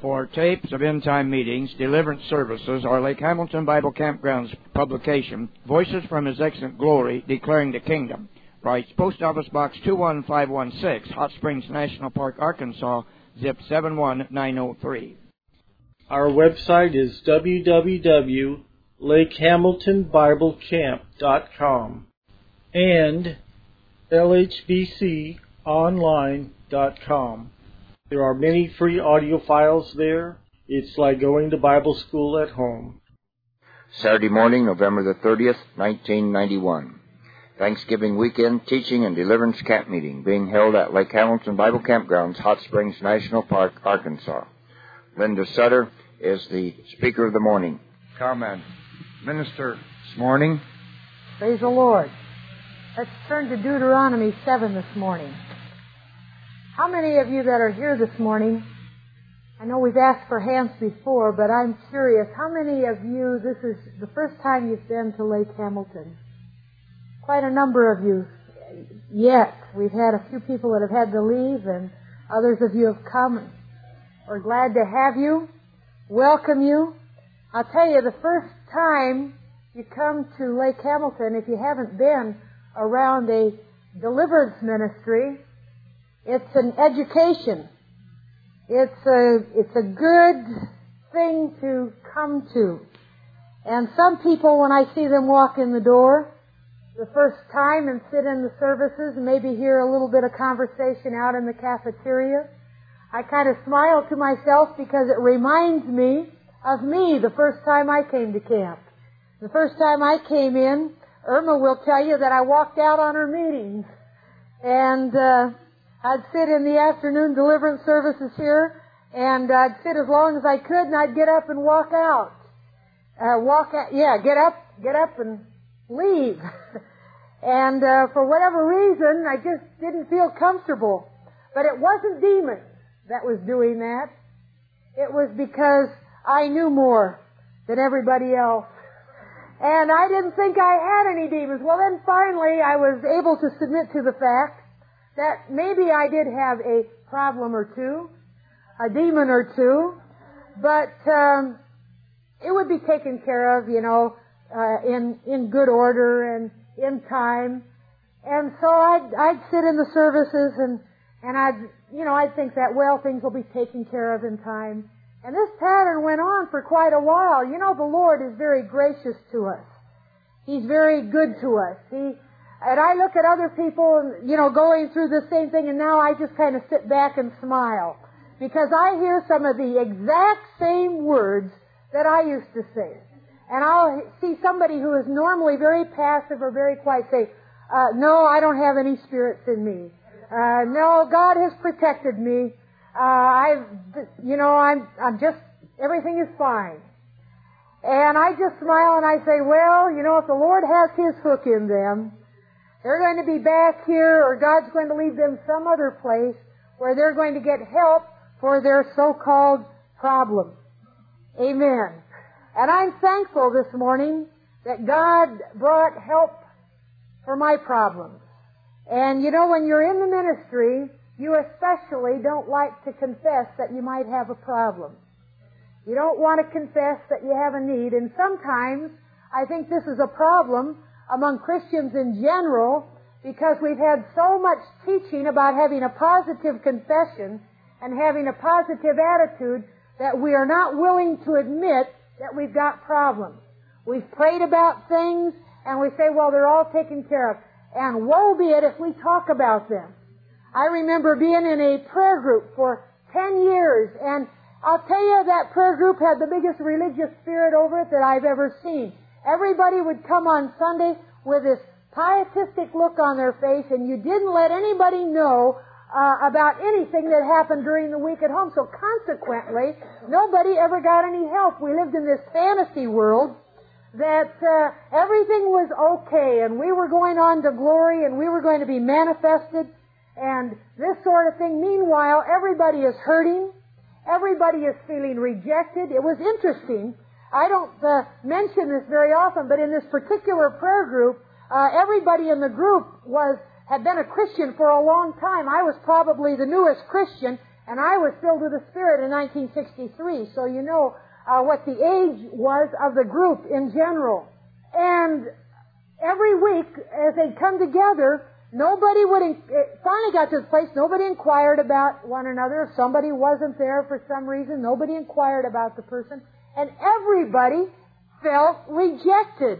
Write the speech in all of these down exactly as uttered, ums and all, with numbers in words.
For tapes of end-time meetings, deliverance services, or Lake Hamilton Bible Campground's publication, Voices from His Excellent Glory, Declaring the Kingdom, writes Post Office Box two one five one six, Hot Springs National Park, Arkansas, zip seven one nine oh three. Our website is w w w dot lake hamilton bible camp dot com and l h b c online dot com. There are many free audio files there. It's like going to Bible school at home. Saturday morning, November the thirtieth, nineteen ninety-one. Thanksgiving weekend teaching and deliverance camp meeting being held at Lake Hamilton Bible Campgrounds, Hot Springs National Park, Arkansas. Linda Sutter is the speaker of the morning. Comment. Minister this morning. Praise the Lord. Let's turn to Deuteronomy seven this morning. How many of you that are here this morning, I know we've asked for hands before, but I'm curious, how many of you, this is the first time you've been to Lake Hamilton? Quite a number of you yet. We've had a few people that have had to leave, and others of you have come. We're glad to have you, welcome you. I'll tell you, the first time you come to Lake Hamilton, if you haven't been around a deliverance ministry, it's an education. It's a, it's a good thing to come to. And some people, when I see them walk in the door the first time and sit in the services and maybe hear a little bit of conversation out in the cafeteria, I kind of smile to myself because it reminds me of me the first time I came to camp. The first time I came in, Irma will tell you that I walked out on her meetings. And uh, I'd sit in the afternoon deliverance services here, and I'd sit as long as I could, and I'd get up and walk out. Uh, walk out, yeah, get up, get up and leave. and uh, for whatever reason, I just didn't feel comfortable. But it wasn't demons that was doing that. It was because I knew more than everybody else. And I didn't think I had any demons. Well, then finally I was able to submit to the fact that maybe I did have a problem or two, a demon or two, but um, it would be taken care of, you know, uh, in in good order and in time. And so I'd I'd sit in the services and and I'd you know I'd think that, well, things will be taken care of in time. And this pattern went on for quite a while. You know, the Lord is very gracious to us. He's very good to us. He And I look at other people, you know, going through the same thing, and now I just kind of sit back and smile. Because I hear some of the exact same words that I used to say. And I'll see somebody who is normally very passive or very quiet say, uh, no, I don't have any spirits in me. Uh, no, God has protected me. Uh, I've, you know, I'm, I'm just, everything is fine. And I just smile and I say, well, you know, if the Lord has His hook in them, they're going to be back here, or God's going to lead them some other place where they're going to get help for their so-called problem. Amen. And I'm thankful this morning that God brought help for my problems. And you know, when you're in the ministry, you especially don't like to confess that you might have a problem. You don't want to confess that you have a need. And sometimes I think this is a problem among Christians in general, because we've had so much teaching about having a positive confession and having a positive attitude that we are not willing to admit that we've got problems. We've prayed about things and we say, well, they're all taken care of. And woe be it if we talk about them. I remember being in a prayer group for ten years, and I'll tell you, that prayer group had the biggest religious spirit over it that I've ever seen. Everybody would come on Sunday with this pietistic look on their face, and you didn't let anybody know uh, about anything that happened during the week at home. So consequently, nobody ever got any help. We lived in this fantasy world that uh, everything was okay, and we were going on to glory, and we were going to be manifested, and this sort of thing. Meanwhile, everybody is hurting. Everybody is feeling rejected. It was interesting. I don't uh, mention this very often, but in this particular prayer group, uh, everybody in the group was had been a Christian for a long time. I was probably the newest Christian, And I was filled with the Spirit in nineteen sixty-three, so you know uh, what the age was of the group in general. And every week, as they'd come together, nobody would, it finally got to the place, nobody inquired about one another. If somebody wasn't there for some reason, nobody inquired about the person. And everybody felt rejected.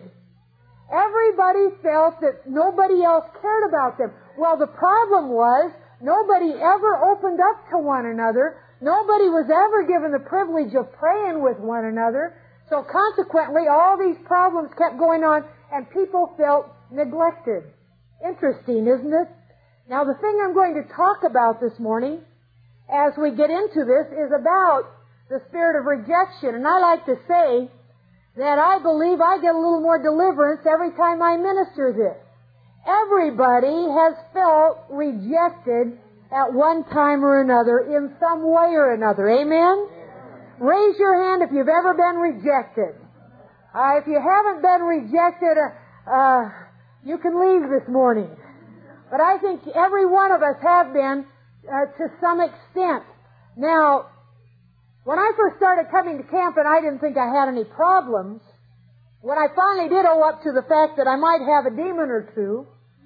Everybody felt that nobody else cared about them. Well, the problem was, nobody ever opened up to one another. Nobody was ever given the privilege of praying with one another. So consequently, all these problems kept going on, and people felt neglected. Interesting, isn't it? Now, the thing I'm going to talk about this morning, as we get into this, is about the spirit of rejection. And I like to say that I believe I get a little more deliverance every time I minister this. Everybody has felt rejected at one time or another in some way or another. Amen? Raise your hand if you've ever been rejected. Uh, if you haven't been rejected, uh, uh, you can leave this morning. But I think every one of us have been uh, to some extent. Now, when I first started coming to camp and I didn't think I had any problems, when I finally did owe up to the fact that I might have a demon or two,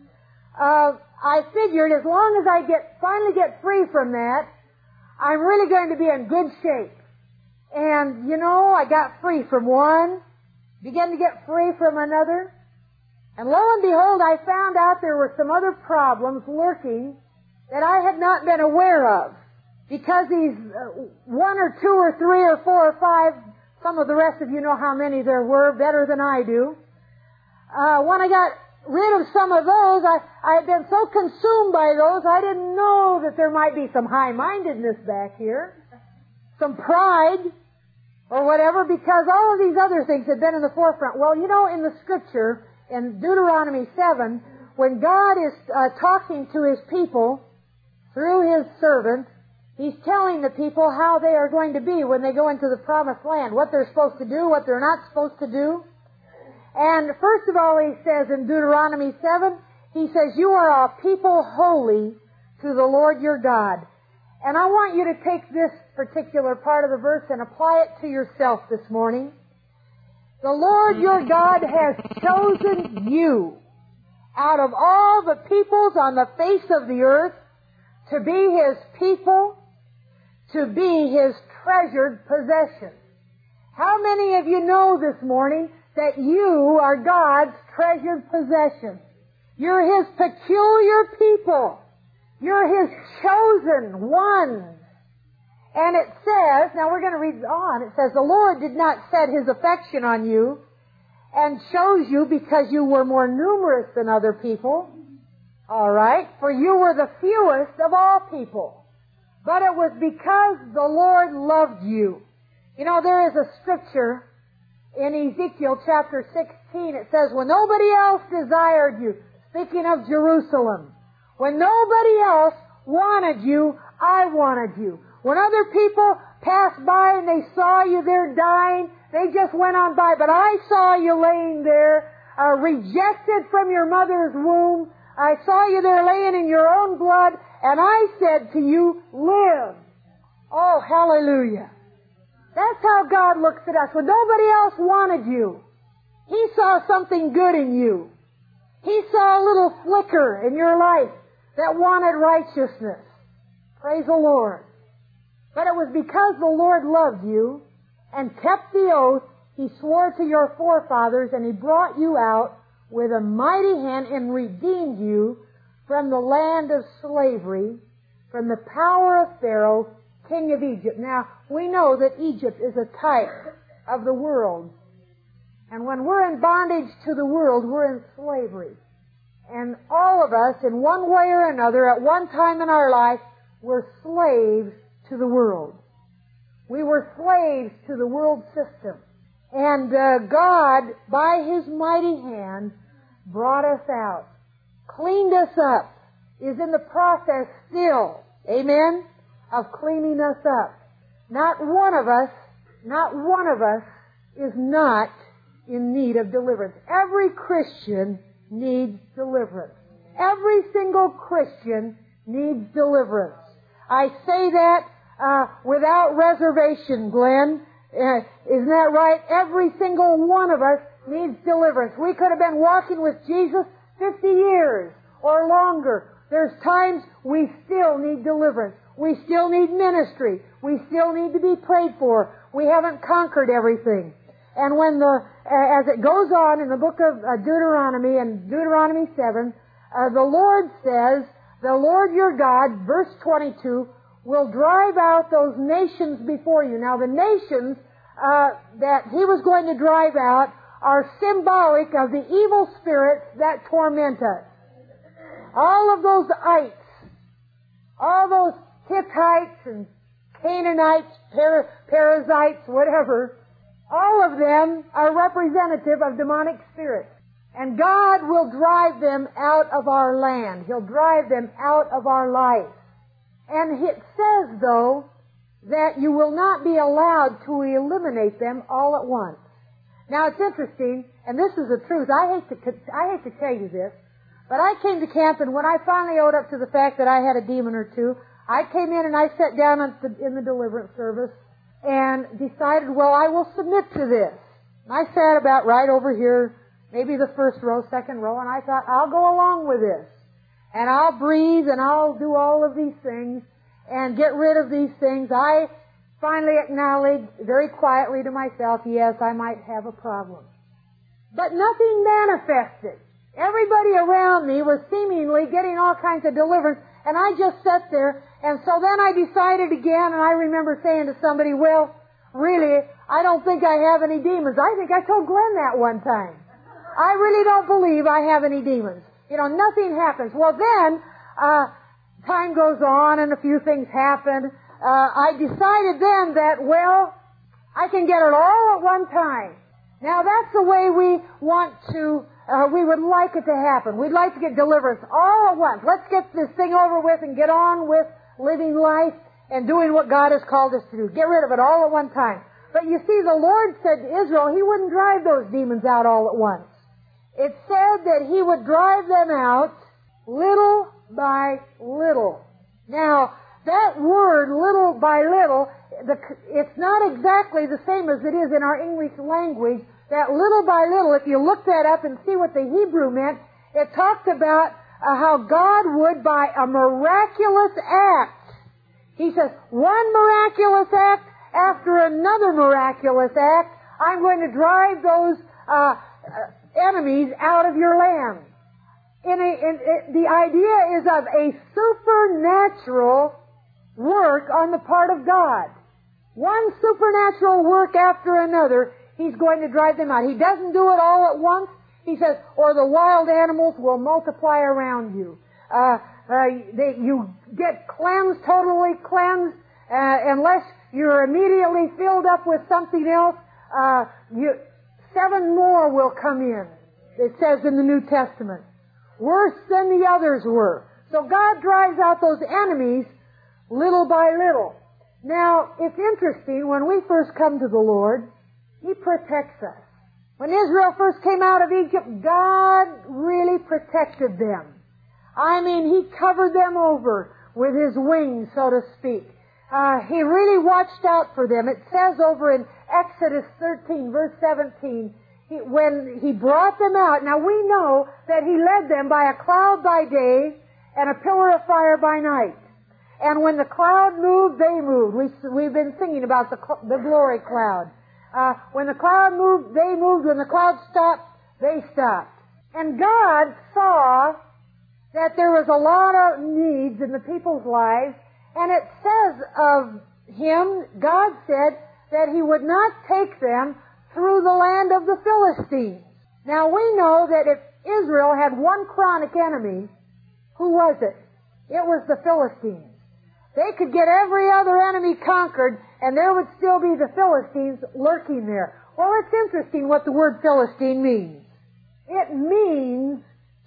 uh, I figured as long as I get finally get free from that, I'm really going to be in good shape. And, you know, I got free from one, began to get free from another, and lo and behold, I found out there were some other problems lurking that I had not been aware of. Because these uh, one or two or three or four or five, some of the rest of you know how many there were better than I do. Uh, when I got rid of some of those, I, I had been so consumed by those, I didn't know that there might be some high-mindedness back here, some pride, or whatever, because all of these other things had been in the forefront. Well, you know, in the Scripture, in Deuteronomy seven, when God is uh, talking to His people through His servant, He's telling the people how they are going to be when they go into the promised land, what they're supposed to do, what they're not supposed to do. And first of all, He says in Deuteronomy seven, He says, "You are a people holy to the Lord your God." And I want you to take this particular part of the verse and apply it to yourself this morning. The Lord your God has chosen you out of all the peoples on the face of the earth to be His people, to be His treasured possession. How many of you know this morning that you are God's treasured possession? You're His peculiar people. You're His chosen ones. And it says, now we're going to read on, it says, "The Lord did not set His affection on you and chose you because you were more numerous than other people." All right? "For you were the fewest of all people. But it was because the Lord loved you." You know, there is a scripture in Ezekiel chapter sixteen. It says, "When nobody else desired you," speaking of Jerusalem, "when nobody else wanted you, I wanted you." When other people passed by and they saw you there dying, they just went on by. But I saw you laying there, uh, rejected from your mother's womb. I saw you there laying in your own blood, and I said to you, "Live." Oh, hallelujah. That's how God looks at us. When nobody else wanted you, He saw something good in you. He saw a little flicker in your life that wanted righteousness. Praise the Lord. But it was because the Lord loved you and kept the oath He swore to your forefathers, and He brought you out with a mighty hand and redeemed you from the land of slavery, from the power of Pharaoh, king of Egypt. Now, we know that Egypt is a type of the world. And when we're in bondage to the world, we're in slavery. And all of us, in one way or another, at one time in our life, were slaves to the world. We were slaves to the world system. And uh, God, by His mighty hand, brought us out, cleaned us up, is in the process still, amen, of cleaning us up. Not one of us, not one of us is not in need of deliverance. Every Christian needs deliverance. Every single Christian needs deliverance. I say that uh, without reservation, Glenn. Uh, isn't that right? Every single one of us needs deliverance. We could have been walking with Jesus fifty years or longer. There's times we still need deliverance. We still need ministry. We still need to be prayed for. We haven't conquered everything. And when the, uh, as it goes on in the book of uh, Deuteronomy and Deuteronomy seven, uh, the Lord says, the Lord your God, verse twenty-two, will drive out those nations before you. Now the nations uh, that He was going to drive out are symbolic of the evil spirits that torment us. All of those ites, all those Hittites and Canaanites, para- parasites, whatever, all of them are representative of demonic spirits. And God will drive them out of our land. He'll drive them out of our life. And it says, though, that you will not be allowed to eliminate them all at once. Now, it's interesting, and this is the truth. I hate to, I hate to tell you this, but I came to camp, and when I finally owed up to the fact that I had a demon or two, I came in and I sat down in the deliverance service and decided, well, I will submit to this. And I sat about right over here, maybe the first row, second row, and I thought, I'll go along with this. And I'll breathe and I'll do all of these things and get rid of these things. I finally acknowledged very quietly to myself, yes, I might have a problem. But nothing manifested. Everybody around me was seemingly getting all kinds of deliverance, and I just sat there. And so then I decided again, and I remember saying to somebody, well, really, I don't think I have any demons. I think I told Glenn that one time. I really don't believe I have any demons. You know, nothing happens. Well, then, uh, time goes on and a few things happen. Uh, I decided then that, well, I can get it all at one time. Now, that's the way we want to, uh, we would like it to happen. We'd like to get deliverance all at once. Let's get this thing over with and get on with living life and doing what God has called us to do. Get rid of it all at one time. But you see, the Lord said to Israel, He wouldn't drive those demons out all at once. It said that He would drive them out little by little. Now, that word, little by little, the, it's not exactly the same as it is in our English language. That little by little, if you look that up and see what the Hebrew meant, it talked about uh, how God would, by a miraculous act, He says, one miraculous act after another miraculous act, I'm going to drive those uh, enemies out of your land. In a, in, it, the idea is of a supernatural work on the part of God. One supernatural work after another, He's going to drive them out. He doesn't do it all at once. He says, or the wild animals will multiply around you. Uh, uh, they, you get cleansed, totally cleansed, uh, unless you're immediately filled up with something else. Uh, you, seven more will come in, it says in the New Testament. Worse than the others were. So God drives out those enemies little by little. Now, it's interesting, when we first come to the Lord, He protects us. When Israel first came out of Egypt, God really protected them. I mean, He covered them over with His wings, so to speak. Uh, he really watched out for them. It says over in Exodus thirteen, verse seventeen, he, when He brought them out, now we know that He led them by a cloud by day and a pillar of fire by night. And when the cloud moved, they moved. We, we've been singing about the, the glory cloud. Uh, when the cloud moved, they moved. When the cloud stopped, they stopped. And God saw that there was a lot of needs in the people's lives, and it says of Him, God said, that He would not take them through the land of the Philistines. Now we know that if Israel had one chronic enemy, who was it? It was the Philistines. They could get every other enemy conquered, and there would still be the Philistines lurking there. Well, it's interesting what the word Philistine means. It means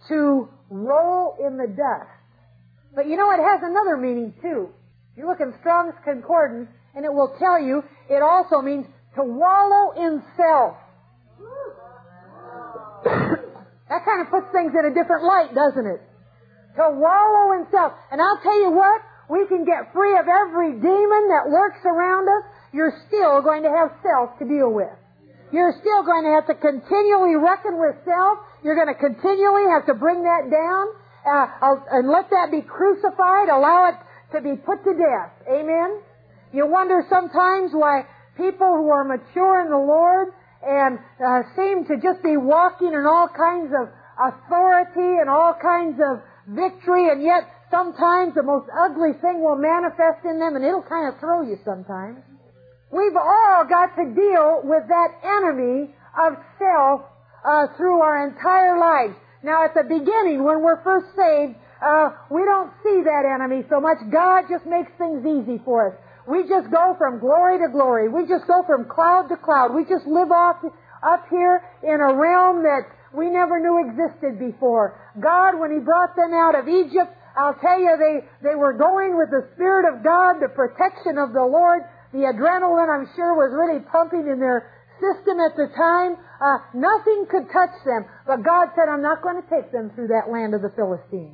to roll in the dust. But you know, it has another meaning too. You look in Strong's Concordance, and it will tell you it also means to wallow in self. That kind of puts things in a different light, doesn't it? To wallow in self. And I'll tell you what, we can get free of every demon that lurks around us, you're still going to have self to deal with. You're still going to have to continually reckon with self. You're going to continually have to bring that down uh, and let that be crucified. Allow it to be put to death. Amen? You wonder sometimes why people who are mature in the Lord and uh, seem to just be walking in all kinds of authority and all kinds of victory, and yet sometimes the most ugly thing will manifest in them, and it'll kind of throw you sometimes. We've all got to deal with that enemy of self uh, through our entire lives. Now, at the beginning, when we're first saved, uh, we don't see that enemy so much. God just makes things easy for us. We just go from glory to glory. We just go from cloud to cloud. We just live off up here in a realm that we never knew existed before. God, when He brought them out of Egypt, I'll tell you, they, they were going with the Spirit of God, the protection of the Lord. The adrenaline, I'm sure, was really pumping in their system at the time. Uh, nothing could touch them. But God said, I'm not going to take them through that land of the Philistines,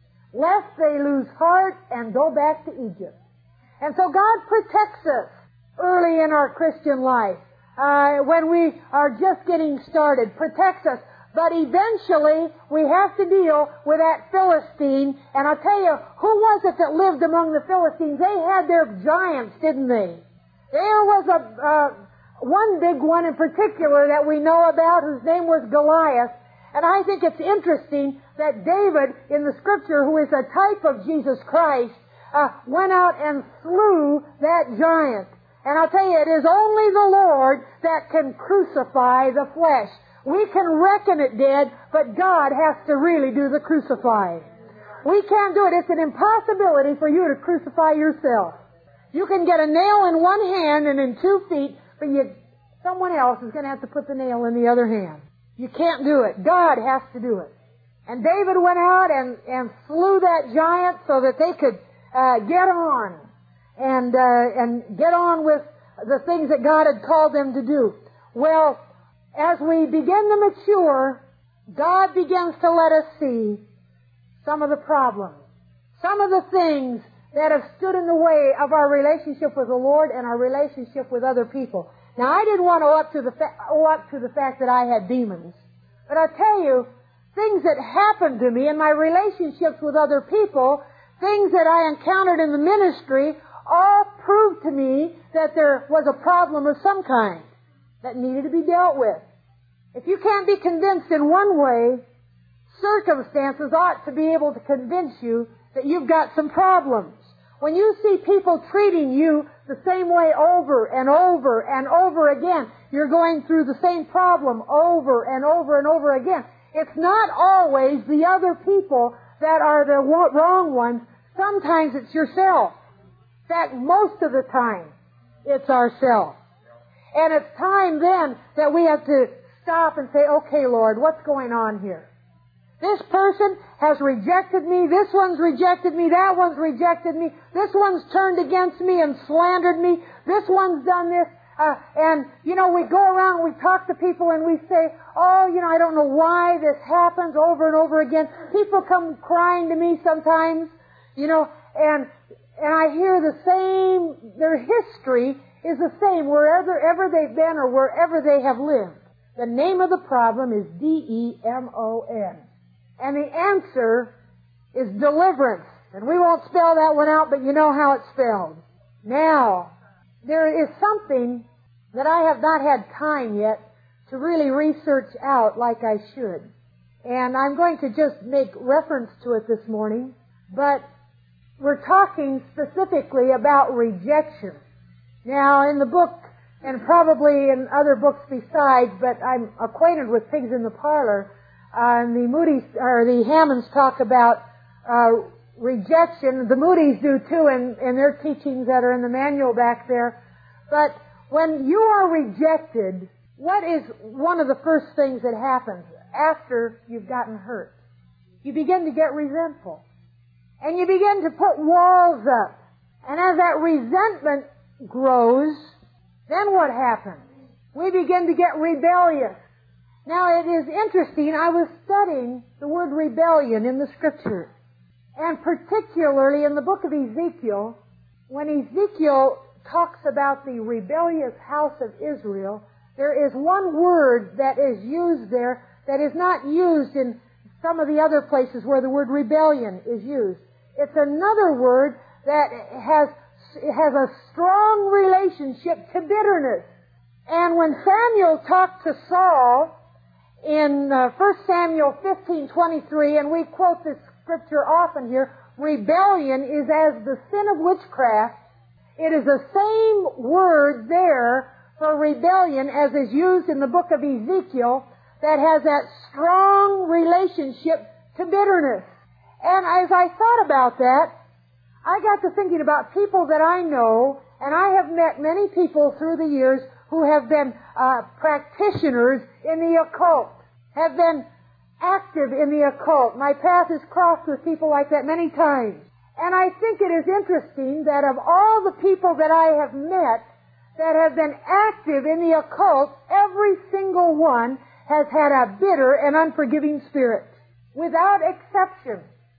lest they lose heart and go back to Egypt. And so God protects us early in our Christian life, uh, when we are just getting started, protects us. But eventually, we have to deal with that Philistine. And I'll tell you, who was it that lived among the Philistines? They had their giants, didn't they? There was a uh, one big one in particular that we know about, whose name was Goliath. And I think it's interesting that David, in the Scripture, who is a type of Jesus Christ, uh, went out and slew that giant. And I'll tell you, it is only the Lord that can crucify the flesh. We can reckon it dead, but God has to really do the crucifying. We can't do it. It's an impossibility for you to crucify yourself. You can get a nail in one hand and in two feet, but you, someone else is going to have to put the nail in the other hand. You can't do it. God has to do it. And David went out and, and slew that giant so that they could uh, get on and, uh, and get on with the things that God had called them to do. Well, as we begin to mature, God begins to let us see some of the problems, some of the things that have stood in the way of our relationship with the Lord and our relationship with other people. Now, I didn't want to owe up to the, fa- owe up to the fact that I had demons, but I'll tell you, things that happened to me in my relationships with other people, things that I encountered in the ministry, all proved to me that there was a problem of some kind that needed to be dealt with. If you can't be convinced in one way, circumstances ought to be able to convince you that you've got some problems. When you see people treating you the same way over and over and over again, you're going through the same problem over and over and over again. It's not always the other people that are the wrong ones. Sometimes it's yourself. In fact, most of the time, it's ourselves. And it's time then that we have to stop and say, okay, Lord, what's going on here? This person has rejected me. This one's rejected me. That one's rejected me. This one's turned against me and slandered me. This one's done this. Uh, and, you know, we go around and we talk to people and we say, oh, you know, I don't know why this happens over and over again. People come crying to me sometimes, you know, and and I hear the same, their history is the same wherever ever they've been or wherever they have lived. The name of the problem is D E M O N. And the answer is deliverance. And we won't spell that one out, but you know how it's spelled. Now, there is something that I have not had time yet to really research out like I should. And I'm going to just make reference to it this morning. But we're talking specifically about rejection. Now, in the book, and probably in other books besides, but I'm acquainted with Pigs in the Parlor, uh, and the Moody's, or the Hammonds talk about uh, rejection. The Moody's do too in, in their teachings that are in the manual back there. But when you are rejected, what is one of the first things that happens after you've gotten hurt? You begin to get resentful. And you begin to put walls up. And as that resentment grows, then what happens? We begin to get rebellious. Now, it is interesting. I was studying the word rebellion in the Scripture. And particularly in the book of Ezekiel, when Ezekiel talks about the rebellious house of Israel, there is one word that is used there that is not used in some of the other places where the word rebellion is used. It's another word that has, has a strong relationship to bitterness. And when Samuel talked to Saul in uh, First Samuel fifteen twenty-three, and we quote this scripture often here, rebellion is as the sin of witchcraft. It is the same word there for rebellion as is used in the book of Ezekiel that has that strong relationship to bitterness. And as I thought about that, I got to thinking about people that I know, and I have met many people through the years who have been uh, practitioners in the occult, have been active in the occult. My path has crossed with people like that many times. And I think it is interesting that of all the people that I have met that have been active in the occult, every single one has had a bitter and unforgiving spirit, without exception.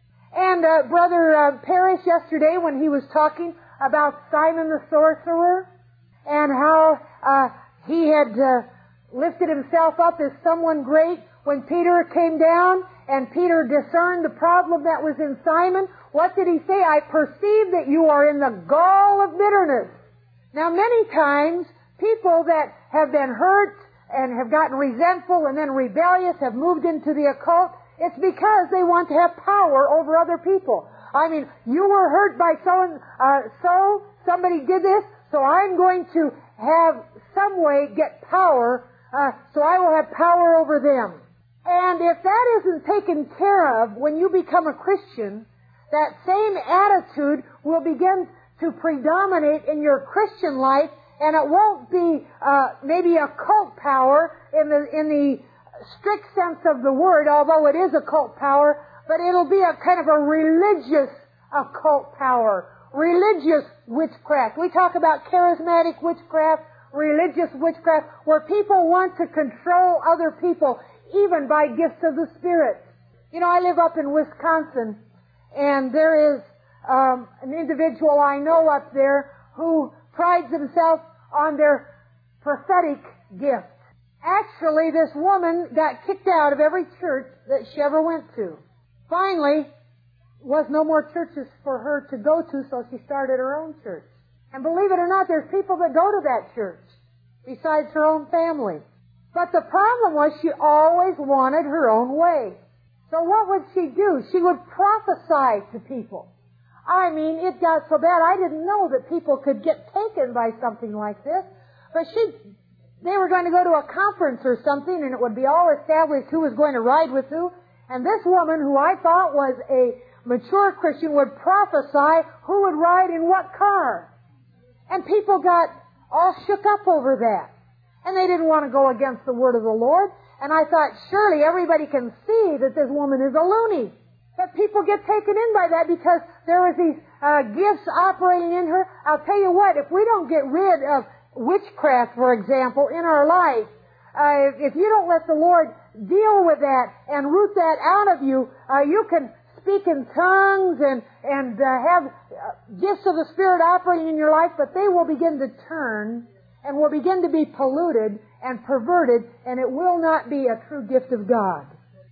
And uh, Brother uh, Parrish yesterday, when he was talking about Simon the sorcerer and how uh, he had uh, lifted himself up as someone great, when Peter came down and Peter discerned the problem that was in Simon, what did he say? I perceive that you are in the gall of bitterness. Now, many times, people that have been hurt and have gotten resentful and then rebellious have moved into the occult. It's because they want to have power over other people. I mean, you were hurt by so, uh, so somebody did this, so I'm going to have some way get power, uh, so I will have power over them. And if that isn't taken care of when you become a Christian, that same attitude will begin to predominate in your Christian life, and it won't be uh, maybe occult power in the in the strict sense of the word, although it is occult power, but it'll be a kind of a religious occult power, religious witchcraft. We talk about charismatic witchcraft, religious witchcraft, where people want to control other people, even by gifts of the Spirit. You know, I live up in Wisconsin, and there is um, an individual I know up there who prides himself on their prophetic gift. Actually, this woman got kicked out of every church that she ever went to. Finally, was no more churches for her to go to, so she started her own church. And believe it or not, there's people that go to that church besides her own family. But the problem was she always wanted her own way. So what would she do? She would prophesy to people. I mean, it got so bad I didn't know that people could get taken by something like this. But she, they were going to go to a conference or something, and it would be all established who was going to ride with who. And this woman, who I thought was a mature Christian, would prophesy who would ride in what car. And people got all shook up over that. And they didn't want to go against the word of the Lord. And I thought, surely everybody can see that this woman is a loony. But people get taken in by that because there is these uh, gifts operating in her. I'll tell you what, if we don't get rid of witchcraft, for example, in our life, uh, if, if you don't let the Lord deal with that and root that out of you, uh, you can speak in tongues and, and uh, have uh, gifts of the Spirit operating in your life, but they will begin to turn and will begin to be polluted and perverted, and it will not be a true gift of God.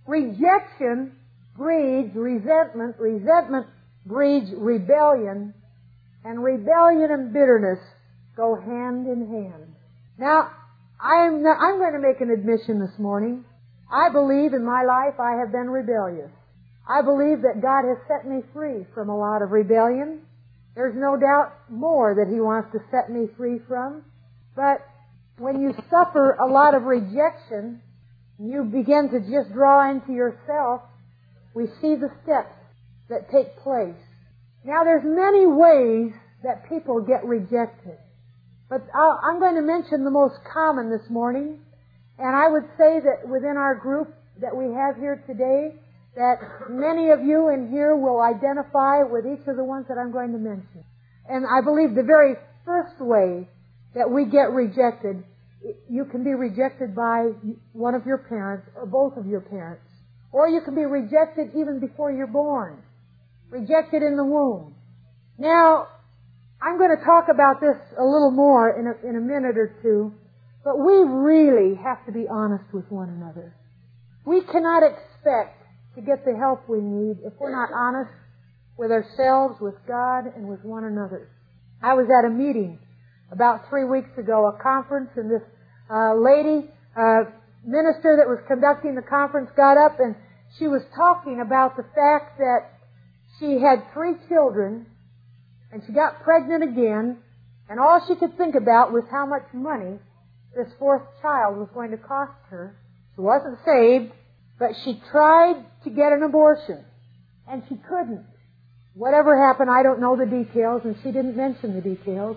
Rejection breeds resentment, resentment breeds rebellion, and rebellion and bitterness go hand in hand. Now, I'm, not, I'm going to make an admission this morning. I believe in my life I have been rebellious. I believe that God has set me free from a lot of rebellion. There's no doubt more that He wants to set me free from. But when you suffer a lot of rejection, you begin to just draw into yourself. We see the steps that take place. Now, there's many ways that people get rejected. But I'll, I'm going to mention the most common this morning. And I would say that within our group that we have here today, that many of you in here will identify with each of the ones that I'm going to mention. And I believe the very first way that we get rejected, you can be rejected by one of your parents or both of your parents. Or you can be rejected even before you're born. rejected in the womb. Now, I'm going to talk about this a little more in a, in a minute or two, but we really have to be honest with one another. We cannot expect to get the help we need if we're not honest with ourselves, with God, and with one another. I was at a meeting about three weeks ago, a conference, and this uh, lady, uh, minister that was conducting the conference got up and she was talking about the fact that she had three children and she got pregnant again, and all she could think about was how much money this fourth child was going to cost her. She wasn't saved, but she tried to get an abortion, and she couldn't. Whatever happened, I don't know the details, and she didn't mention the details,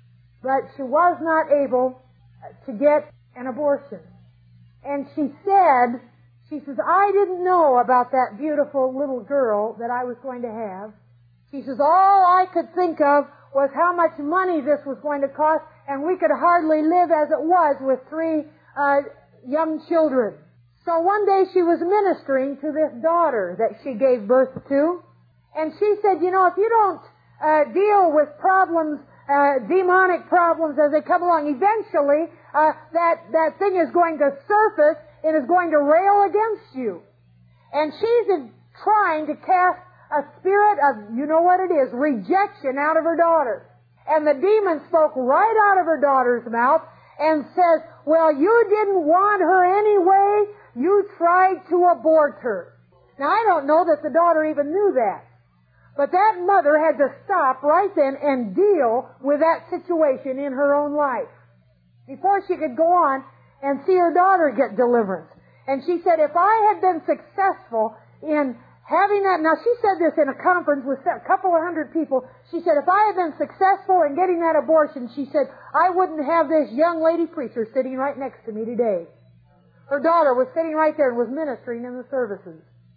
but she was not able to get an abortion. And she said, she says, I didn't know about that beautiful little girl that I was going to have. She says, all I could think of was how much money this was going to cost, and we could hardly live as it was with three uh, young children. So one day she was ministering to this daughter that she gave birth to, and she said, you know, if you don't uh, deal with problems, uh, demonic problems as they come along, eventually uh, that, that thing is going to surface and is going to rail against you. And she's trying to cast a spirit of, you know what it is, rejection out of her daughter. And the demon spoke right out of her daughter's mouth and says, well, you didn't want her anyway. You tried to abort her. Now, I don't know that the daughter even knew that. But that mother had to stop right then and deal with that situation in her own life before she could go on and see her daughter get deliverance. And she said, if I had been successful in having that, now she said this in a conference with a couple of hundred people. She said, if I had been successful in getting that abortion, she said, I wouldn't have this young lady preacher sitting right next to me today. Her daughter was sitting right there and was ministering in the services.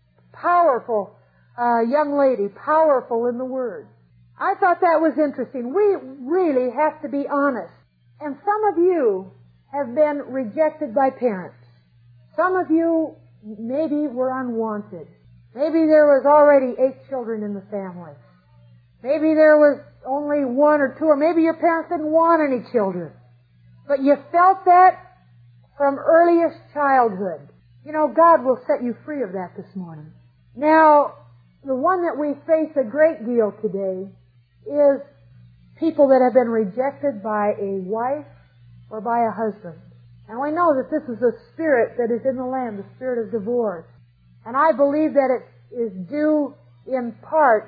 Powerful uh, young lady, powerful in the Word. I thought that was interesting. We really have to be honest. And some of you have been rejected by parents. Some of you maybe were unwanted. Maybe there was already eight children in the family. Maybe there was only one or two, or maybe your parents didn't want any children. But you felt that from earliest childhood. You know, God will set you free of that this morning. Now, the one that we face a great deal today is people that have been rejected by a wife or by a husband. And we know that this is a spirit that is in the land, the spirit of divorce. And I believe that it is due in part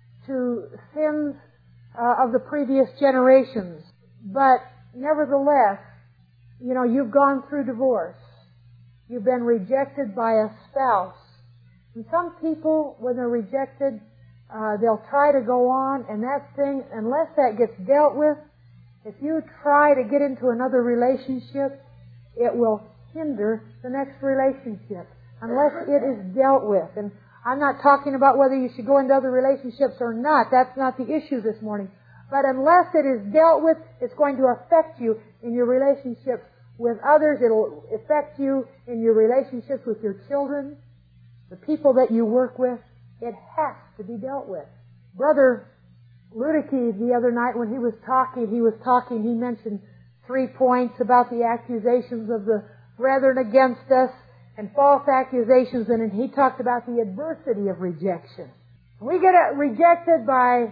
to sins uh, of the previous generations. But nevertheless, you know, you've gone through divorce. You've been rejected by a spouse. And some people, when they're rejected, uh, they'll try to go on, and that thing, unless that gets dealt with, if you try to get into another relationship, it will hinder the next relationship unless it is dealt with. And I'm not talking about whether you should go into other relationships or not. That's not the issue this morning. But unless it is dealt with, it's going to affect you in your relationships with others. It'll affect you in your relationships with your children, the people that you work with. It has to be dealt with. Brother Ludicky, the other night when he was talking, he was talking, he mentioned three points about the accusations of the brethren against us and false accusations, and he talked about the adversity of rejection. We get rejected by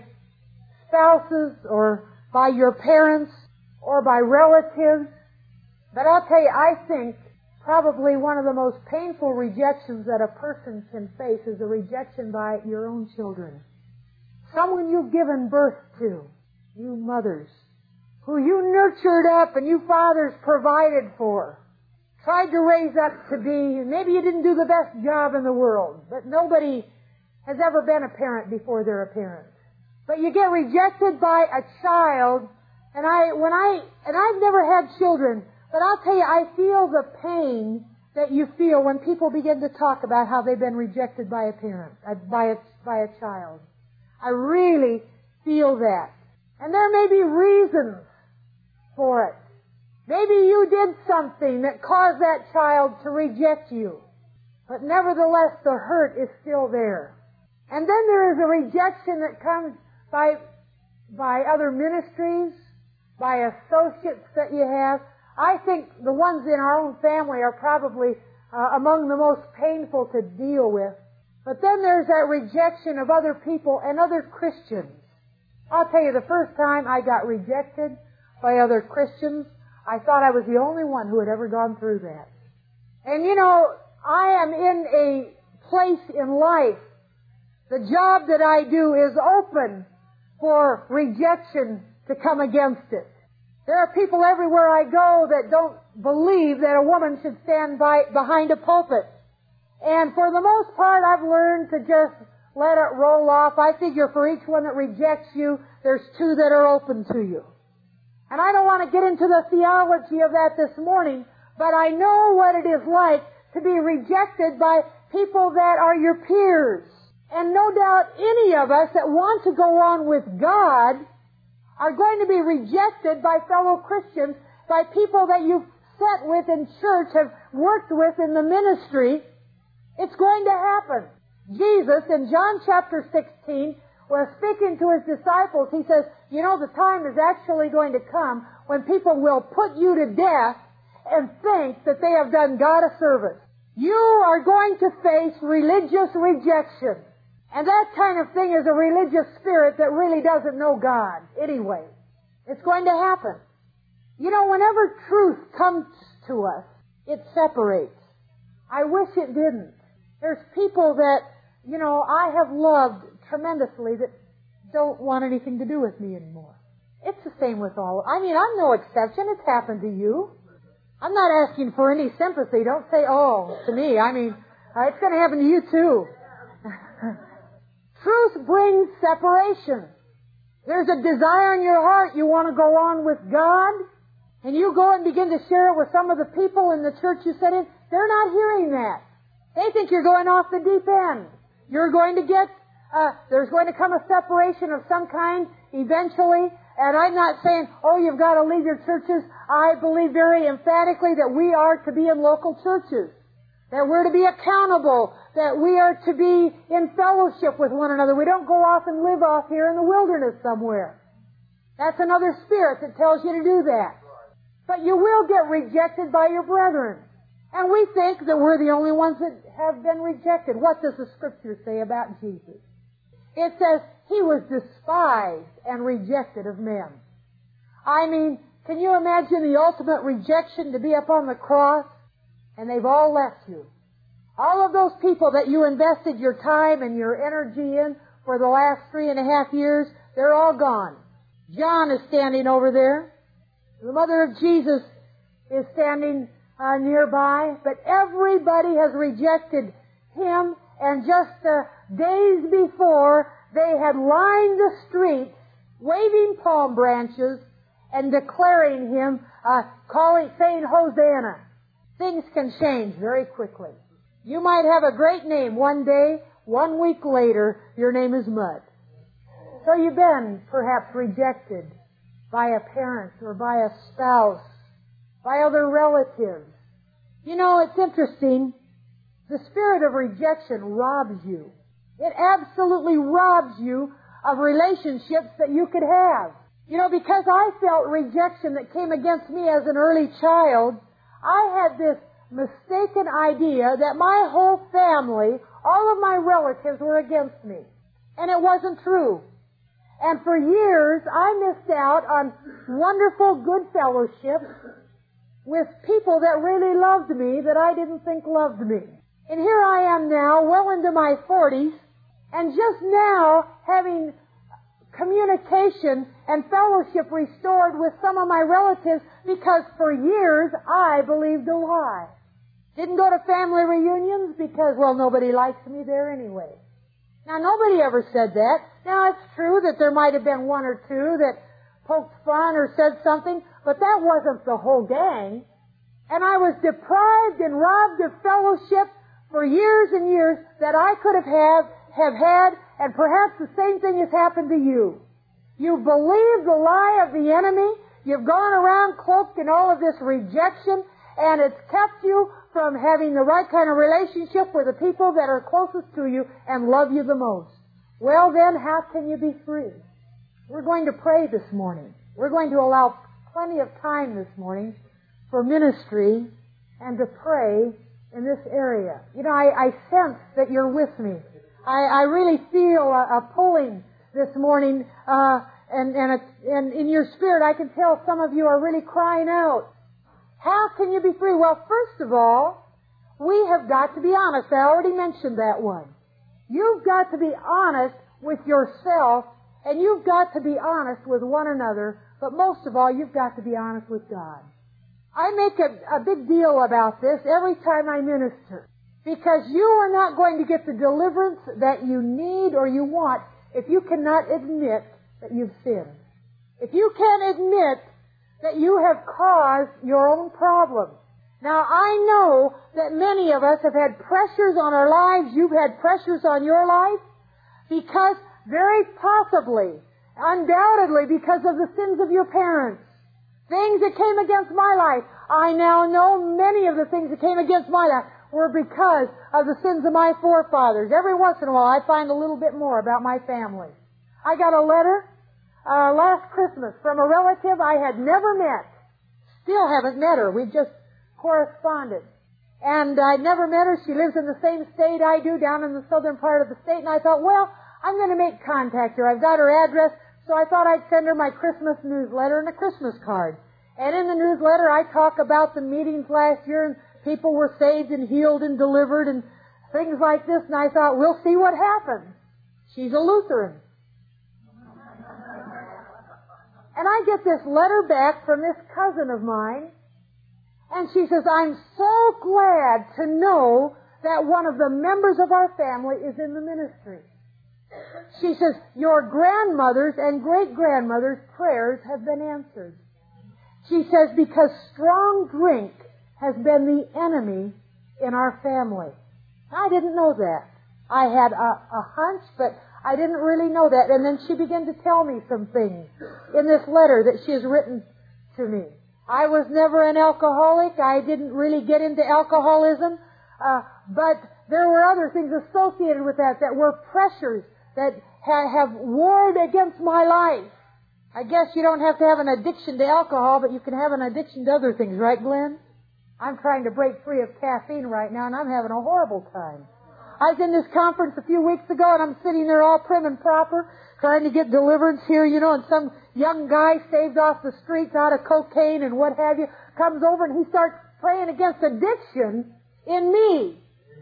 spouses or by your parents or by relatives. But I'll tell you, I think probably one of the most painful rejections that a person can face is a rejection by your own children. Someone you've given birth to, you mothers, who you nurtured up and you fathers provided for, tried to raise up to be, maybe you didn't do the best job in the world, but nobody has ever been a parent before they're a parent. But you get rejected by a child, and I, when I, and I've never had children, but I'll tell you, I feel the pain that you feel when people begin to talk about how they've been rejected by a parent, by a, by a child. I really feel that. And there may be reasons for it. Maybe you did something that caused that child to reject you. But nevertheless, the hurt is still there. And then there is a rejection that comes by, by other ministries, by associates that you have. I think the ones in our own family are probably uh, among the most painful to deal with. But then there's that rejection of other people and other Christians. I'll tell you, the first time I got rejected by other Christians, I thought I was the only one who had ever gone through that. And you know, I am in a place in life, the job that I do is open for rejection to come against it. There are people everywhere I go that don't believe that a woman should stand by, behind a pulpit. And for the most part, I've learned to just let it roll off. I figure for each one that rejects you, there's two that are open to you. And I don't want to get into the theology of that this morning, but I know what it is like to be rejected by people that are your peers. And no doubt any of us that want to go on with God are going to be rejected by fellow Christians, by people that you've sat with in church, have worked with in the ministry. It's going to happen. Jesus, in John chapter sixteen, was speaking to His disciples. He says, you know, the time is actually going to come when people will put you to death and think that they have done God a service. You are going to face religious rejection. And that kind of thing is a religious spirit that really doesn't know God anyway. It's going to happen. You know, whenever truth comes to us, it separates. I wish it didn't. There's people that, you know, I have loved tremendously that don't want anything to do with me anymore. It's the same with all. I mean, I'm no exception. It's happened to you. I'm not asking for any sympathy. Don't say, oh, to me. I mean, uh, it's going to happen to you too. Truth brings separation. There's a desire in your heart. You want to go on with God, and you go and begin to share it with some of the people in the church you sit in. They're not hearing that. They think you're going off the deep end. You're going to get, uh, there's going to come a separation of some kind eventually. And I'm not saying, oh, you've got to leave your churches. I believe very emphatically that we are to be in local churches, that we're to be accountable, that we are to be in fellowship with one another. We don't go off and live off here in the wilderness somewhere. That's another spirit that tells you to do that. But you will get rejected by your brethren. And we think that we're the only ones that have been rejected. What does the Scripture say about Jesus? It says He was despised and rejected of men. I mean, can you imagine the ultimate rejection to be up on the cross? And they've all left you. All of those people that you invested your time and your energy in for the last three and a half years, they're all gone. John is standing over there. The mother of Jesus is standing uh, nearby. But everybody has rejected Him. And just uh, days before, they had lined the streets, waving palm branches and declaring Him, uh, calling, saying, Hosanna. Things can change very quickly. You might have a great name one day, one week later, your name is mud. So you've been perhaps rejected by a parent or by a spouse, by other relatives. You know, it's interesting. The spirit of rejection robs you. It absolutely robs you of relationships that you could have. You know, because I felt rejection that came against me as an early child, I had this mistaken idea that my whole family, all of my relatives were against me. And it wasn't true. And for years, I missed out on wonderful good fellowships with people that really loved me that I didn't think loved me. And here I am now, well into my forties, and just now having communication and fellowship restored with some of my relatives because for years I believed a lie. Didn't go to family reunions because, well, nobody likes me there anyway. Now, nobody ever said that. Now, it's true that there might have been one or two that poked fun or said something, but that wasn't the whole gang. And I was deprived and robbed of fellowship for years and years that I could have have, have had, and perhaps the same thing has happened to you. You believe the lie of the enemy. You've gone around cloaked in all of this rejection, and it's kept you from having the right kind of relationship with the people that are closest to you and love you the most. Well then, how can you be free? We're going to pray this morning. We're going to allow plenty of time this morning for ministry and to pray in this area. You know, I, I sense that you're with me. I, I really feel a, a pulling this morning, uh, and, and, it's, and in your spirit I can tell some of you are really crying out. How can you be free? Well, first of all, we have got to be honest. I already mentioned that one. You've got to be honest with yourself, and you've got to be honest with one another, but most of all, you've got to be honest with God. I make a, a big deal about this every time I minister, because you are not going to get the deliverance that you need or you want if you cannot admit that you've sinned. If you can't admit that you have caused your own problems. Now, I know that many of us have had pressures on our lives. You've had pressures on your life because very possibly, undoubtedly, because of the sins of your parents. Things that came against my life. I now know many of the things that came against my life were because of the sins of my forefathers. Every once in a while, I find a little bit more about my family. I got a letter uh, last Christmas from a relative I had never met. Still haven't met her. We just corresponded. And I'd never met her. She lives in the same state I do, down in the southern part of the state. And I thought, well, I'm going to make contact here. I've got her address, so I thought I'd send her my Christmas newsletter and a Christmas card. And in the newsletter, I talk about the meetings last year, and people were saved and healed and delivered and things like this. And I thought, we'll see what happens. She's a Lutheran. And I get this letter back from this cousin of mine, and she says, I'm so glad to know that one of the members of our family is in the ministry. She says, your grandmother's and great-grandmother's prayers have been answered. She says, because strong drink has been the enemy in our family. I didn't know that. I had a, a hunch, but I didn't really know that. And then she began to tell me some things in this letter that she has written to me. I was never an alcoholic. I didn't really get into alcoholism. Uh, but there were other things associated with that that were pressures that ha- have warred against my life. I guess you don't have to have an addiction to alcohol, but you can have an addiction to other things, right, Glenn? I'm trying to break free of caffeine right now, and I'm having a horrible time. I was in this conference a few weeks ago, and I'm sitting there all prim and proper, trying to get deliverance here, you know, and some young guy saved off the streets out of cocaine and what have you, comes over and he starts praying against addiction in me.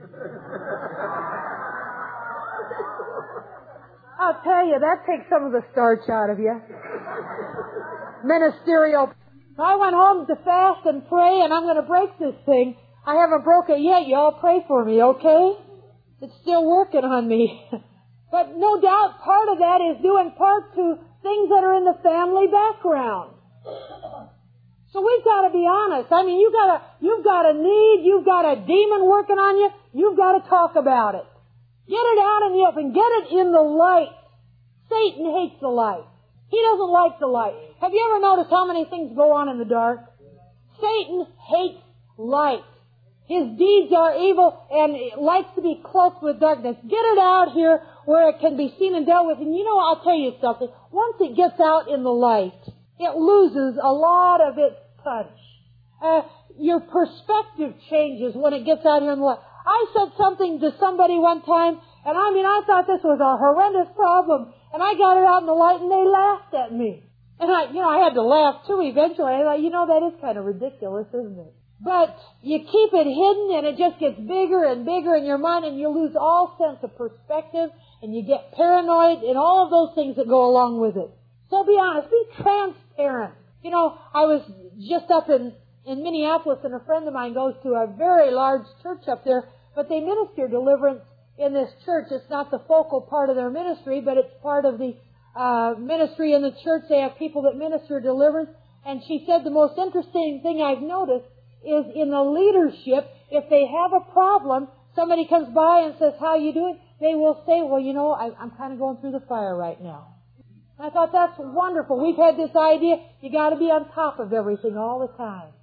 I'll tell you, that takes some of the starch out of you. Ministerial. I went home to fast and pray, and I'm going to break this thing. I haven't broke it yet. You all pray for me, okay? It's still working on me. But no doubt part of that is due in part to things that are in the family background. So we've got to be honest. I mean, you've got a, you've got a need, you've got a demon working on you, you've got to talk about it. Get it out in the open. Get it in the light. Satan hates the light. He doesn't like the light. Have you ever noticed how many things go on in the dark? Satan hates light. His deeds are evil and likes to be cloaked with darkness. Get it out here where it can be seen and dealt with. And you know, I'll tell you something. Once it gets out in the light, it loses a lot of its punch. Uh, your perspective changes when it gets out here in the light. I said something to somebody one time, and I mean, I thought this was a horrendous problem. And I got it out in the light, and they laughed at me. And I, you know, I had to laugh too eventually. I thought, you know, that is kind of ridiculous, isn't it? But you keep it hidden, and it just gets bigger and bigger in your mind, and you lose all sense of perspective, and you get paranoid, and all of those things that go along with it. So be honest, be transparent. You know, I was just up in, in Minneapolis, and a friend of mine goes to a very large church up there, but they minister deliverance in this church. It's not the focal part of their ministry, but it's part of the uh, ministry in the church. They have people that minister deliverance. And she said the most interesting thing I've noticed is in the leadership, if they have a problem, somebody comes by and says, how you doing? They will say, well, you know, I, I'm kind of going through the fire right now. I thought that's wonderful. We've had this idea, you got to be on top of everything all the time.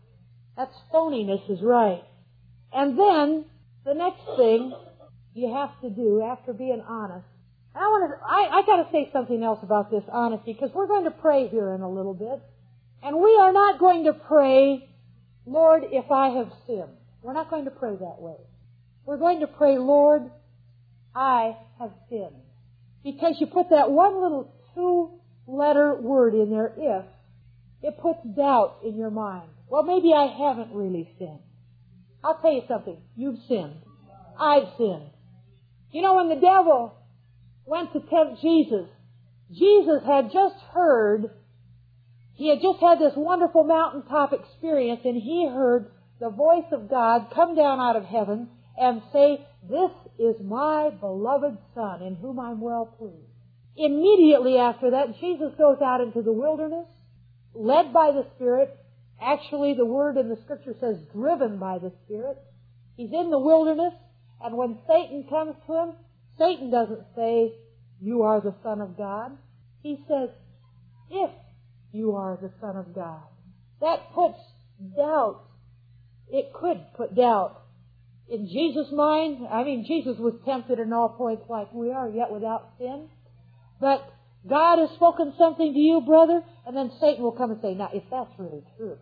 That's phoniness is right. And then, the next thing you have to do after being honest, I want to, I, I got to say something else about this honesty, because we're going to pray here in a little bit. And we are not going to pray, Lord, if I have sinned. We're not going to pray that way. We're going to pray, Lord, I have sinned. Because you put that one little two-letter word in there, if, it puts doubt in your mind. Well, maybe I haven't really sinned. I'll tell you something. You've sinned. I've sinned. You know, when the devil went to tempt Jesus, Jesus had just heard, he had just had this wonderful mountaintop experience, and he heard the voice of God come down out of heaven and say, "This is my beloved Son, in whom I'm well pleased." Immediately after that, Jesus goes out into the wilderness, led by the Spirit. Actually, the word in the Scripture says driven by the Spirit. He's in the wilderness, and when Satan comes to him, Satan doesn't say, "You are the Son of God." He says, "If you are the Son of God." That puts doubt. It could put doubt in Jesus' mind. I mean, Jesus was tempted in all points like we are, yet without sin. But God has spoken something to you, brother, and then Satan will come and say, "Now, if that's really true,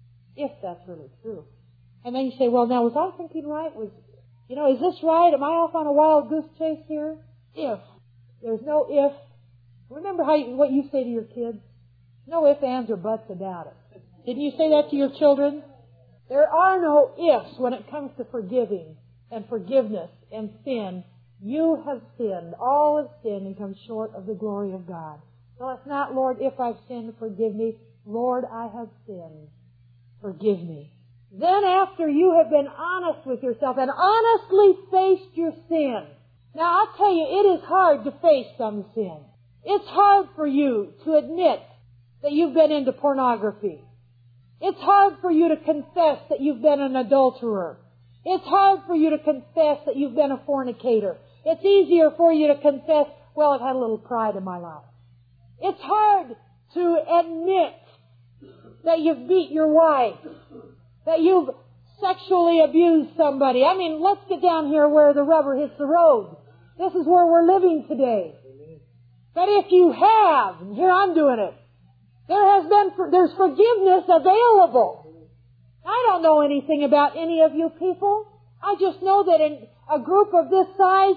if that's really true." And then you say, "Well, now, was I thinking right? Was, you know, is this right? Am I off on a wild goose chase here?" If. There's no if. Remember how you, what you say to your kids? No ifs, ands, or buts about it. Didn't you say that to your children? There are no ifs when it comes to forgiving and forgiveness and sin. You have sinned. All have sinned and come short of the glory of God. So it's not, "Lord, if I've sinned, forgive me." "Lord, I have sinned. Forgive me." Then after you have been honest with yourself and honestly faced your sin. Now, I'll tell you, it is hard to face some sin. It's hard for you to admit that you've been into pornography. It's hard for you to confess that you've been an adulterer. It's hard for you to confess that you've been a fornicator. It's easier for you to confess, "Well, I've had a little pride in my life." It's hard to admit that you've beat your wife, that you've sexually abused somebody. I mean, let's get down here where the rubber hits the road. This is where we're living today. But if you have, and here I'm doing it, there has been, there's forgiveness available. I don't know anything about any of you people. I just know that in a group of this size,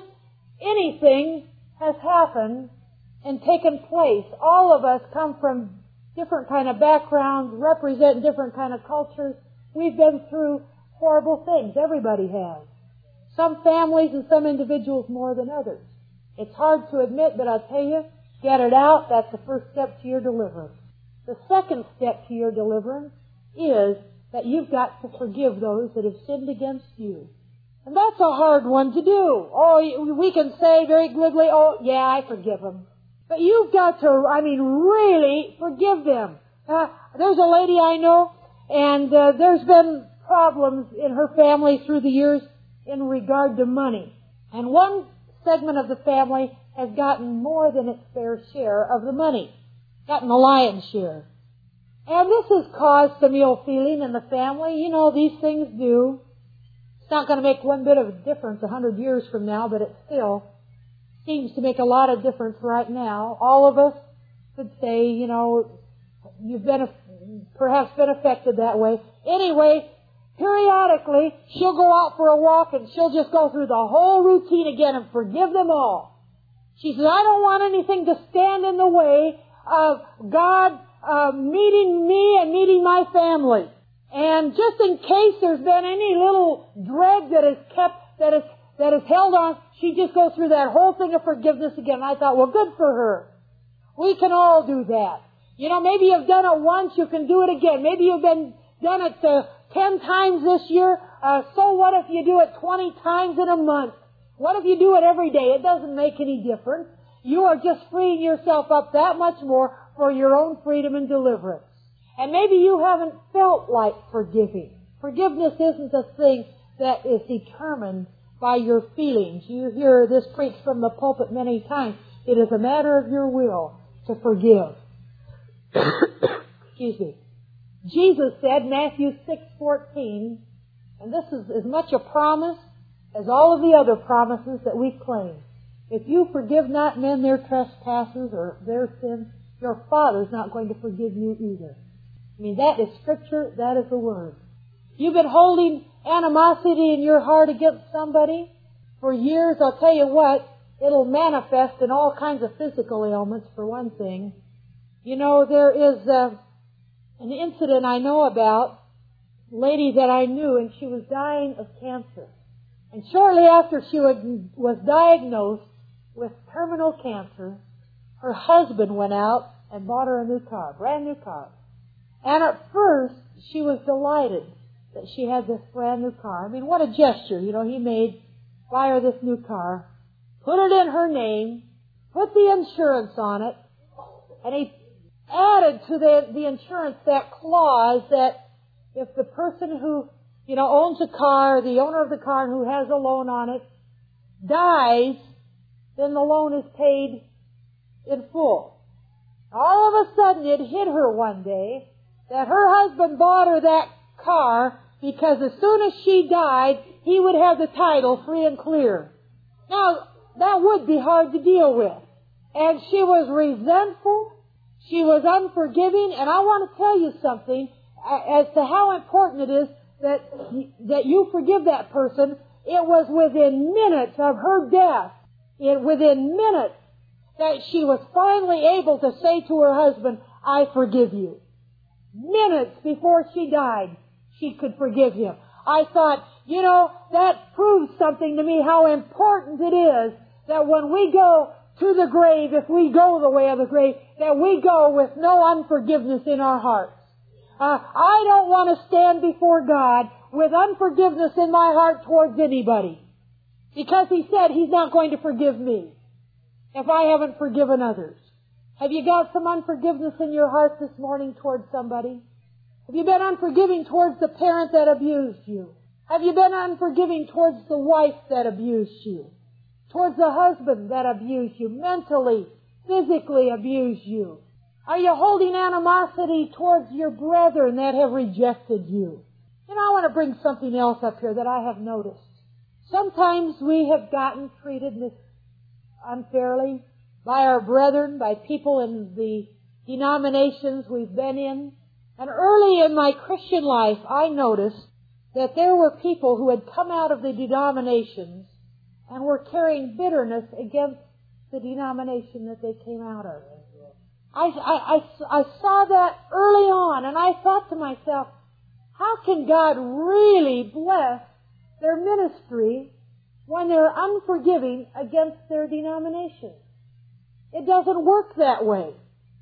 anything has happened and taken place. All of us come from different kind of backgrounds, represent different kind of cultures. We've been through horrible things. Everybody has. Some families and some individuals more than others. It's hard to admit, but I'll tell you, get it out. That's the first step to your deliverance. The second step to your deliverance is that you've got to forgive those that have sinned against you. And that's a hard one to do. Oh, we can say very glibly, "Oh, yeah, I forgive them." But you've got to, I mean, really forgive them. Uh, there's a lady I know, and uh, there's been problems in her family through the years in regard to money. And one segment of the family has gotten more than its fair share of the money, gotten the lion's share. And this has caused some ill feeling in the family. You know, these things do. It's not going to make one bit of a difference a hundred years from now, but it still seems to make a lot of difference right now. All of us could say, you know, you've been perhaps been affected that way. Anyway, periodically, she'll go out for a walk and she'll just go through the whole routine again and forgive them all. She says, "I don't want anything to stand in the way of God uh, meeting me and meeting my family. And just in case there's been any little dread that is kept, that is that is held on, she just goes through that whole thing of forgiveness again." And I thought, well, good for her. We can all do that. You know, maybe you've done it once, you can do it again. Maybe you've been done it uh, ten times this year. Uh, so what if you do it twenty times in a month? What if you do it every day? It doesn't make any difference. You are just freeing yourself up that much more for your own freedom and deliverance. And maybe you haven't felt like forgiving. Forgiveness isn't a thing that is determined by your feelings. You hear this preached from the pulpit many times. It is a matter of your will to forgive. Excuse me. Jesus said, Matthew six fourteen, and this is as much a promise as all of the other promises that we claim. If you forgive not men their trespasses or their sins, your Father's not going to forgive you either. I mean, that is Scripture, that is the Word. You've been holding animosity in your heart against somebody for years, I'll tell you what, it'll manifest in all kinds of physical ailments, for one thing. You know, there is uh, an incident I know about, a lady that I knew, and she was dying of cancer. And shortly after she was diagnosed with terminal cancer, her husband went out and bought her a new car, brand new car. And at first, she was delighted that she had this brand new car. I mean, what a gesture, you know, he made, buy her this new car, put it in her name, put the insurance on it, and he added to the, the insurance that clause that if the person who, you know, owns a car, the owner of the car who has a loan on it, dies, then the loan is paid in full. All of a sudden it hit her one day that her husband bought her that car because as soon as she died, he would have the title free and clear. Now, that would be hard to deal with. And she was resentful. She was unforgiving. And I want to tell you something as to how important it is that, that you forgive that person. It was within minutes of her death, it, within minutes, that she was finally able to say to her husband, I forgive you. Minutes before she died, she could forgive him. I thought, you know, that proves something to me how important it is that when we go to the grave, if we go the way of the grave, that we go with no unforgiveness in our hearts. Uh, I don't want to stand before God with unforgiveness in my heart towards anybody. Because He said He's not going to forgive me if I haven't forgiven others. Have you got some unforgiveness in your heart this morning towards somebody? Have you been unforgiving towards the parent that abused you? Have you been unforgiving towards the wife that abused you? Towards the husband that abused you, mentally, physically abused you? Are you holding animosity towards your brethren that have rejected you? You know, I want to bring something else up here that I have noticed. Sometimes we have gotten treated unfairly by our brethren, by people in the denominations we've been in. And early in my Christian life, I noticed that there were people who had come out of the denominations and were carrying bitterness against the denomination that they came out of. I, I, I, I saw that early on, and I thought to myself, how can God really bless their ministry when they're unforgiving against their denomination? It doesn't work that way.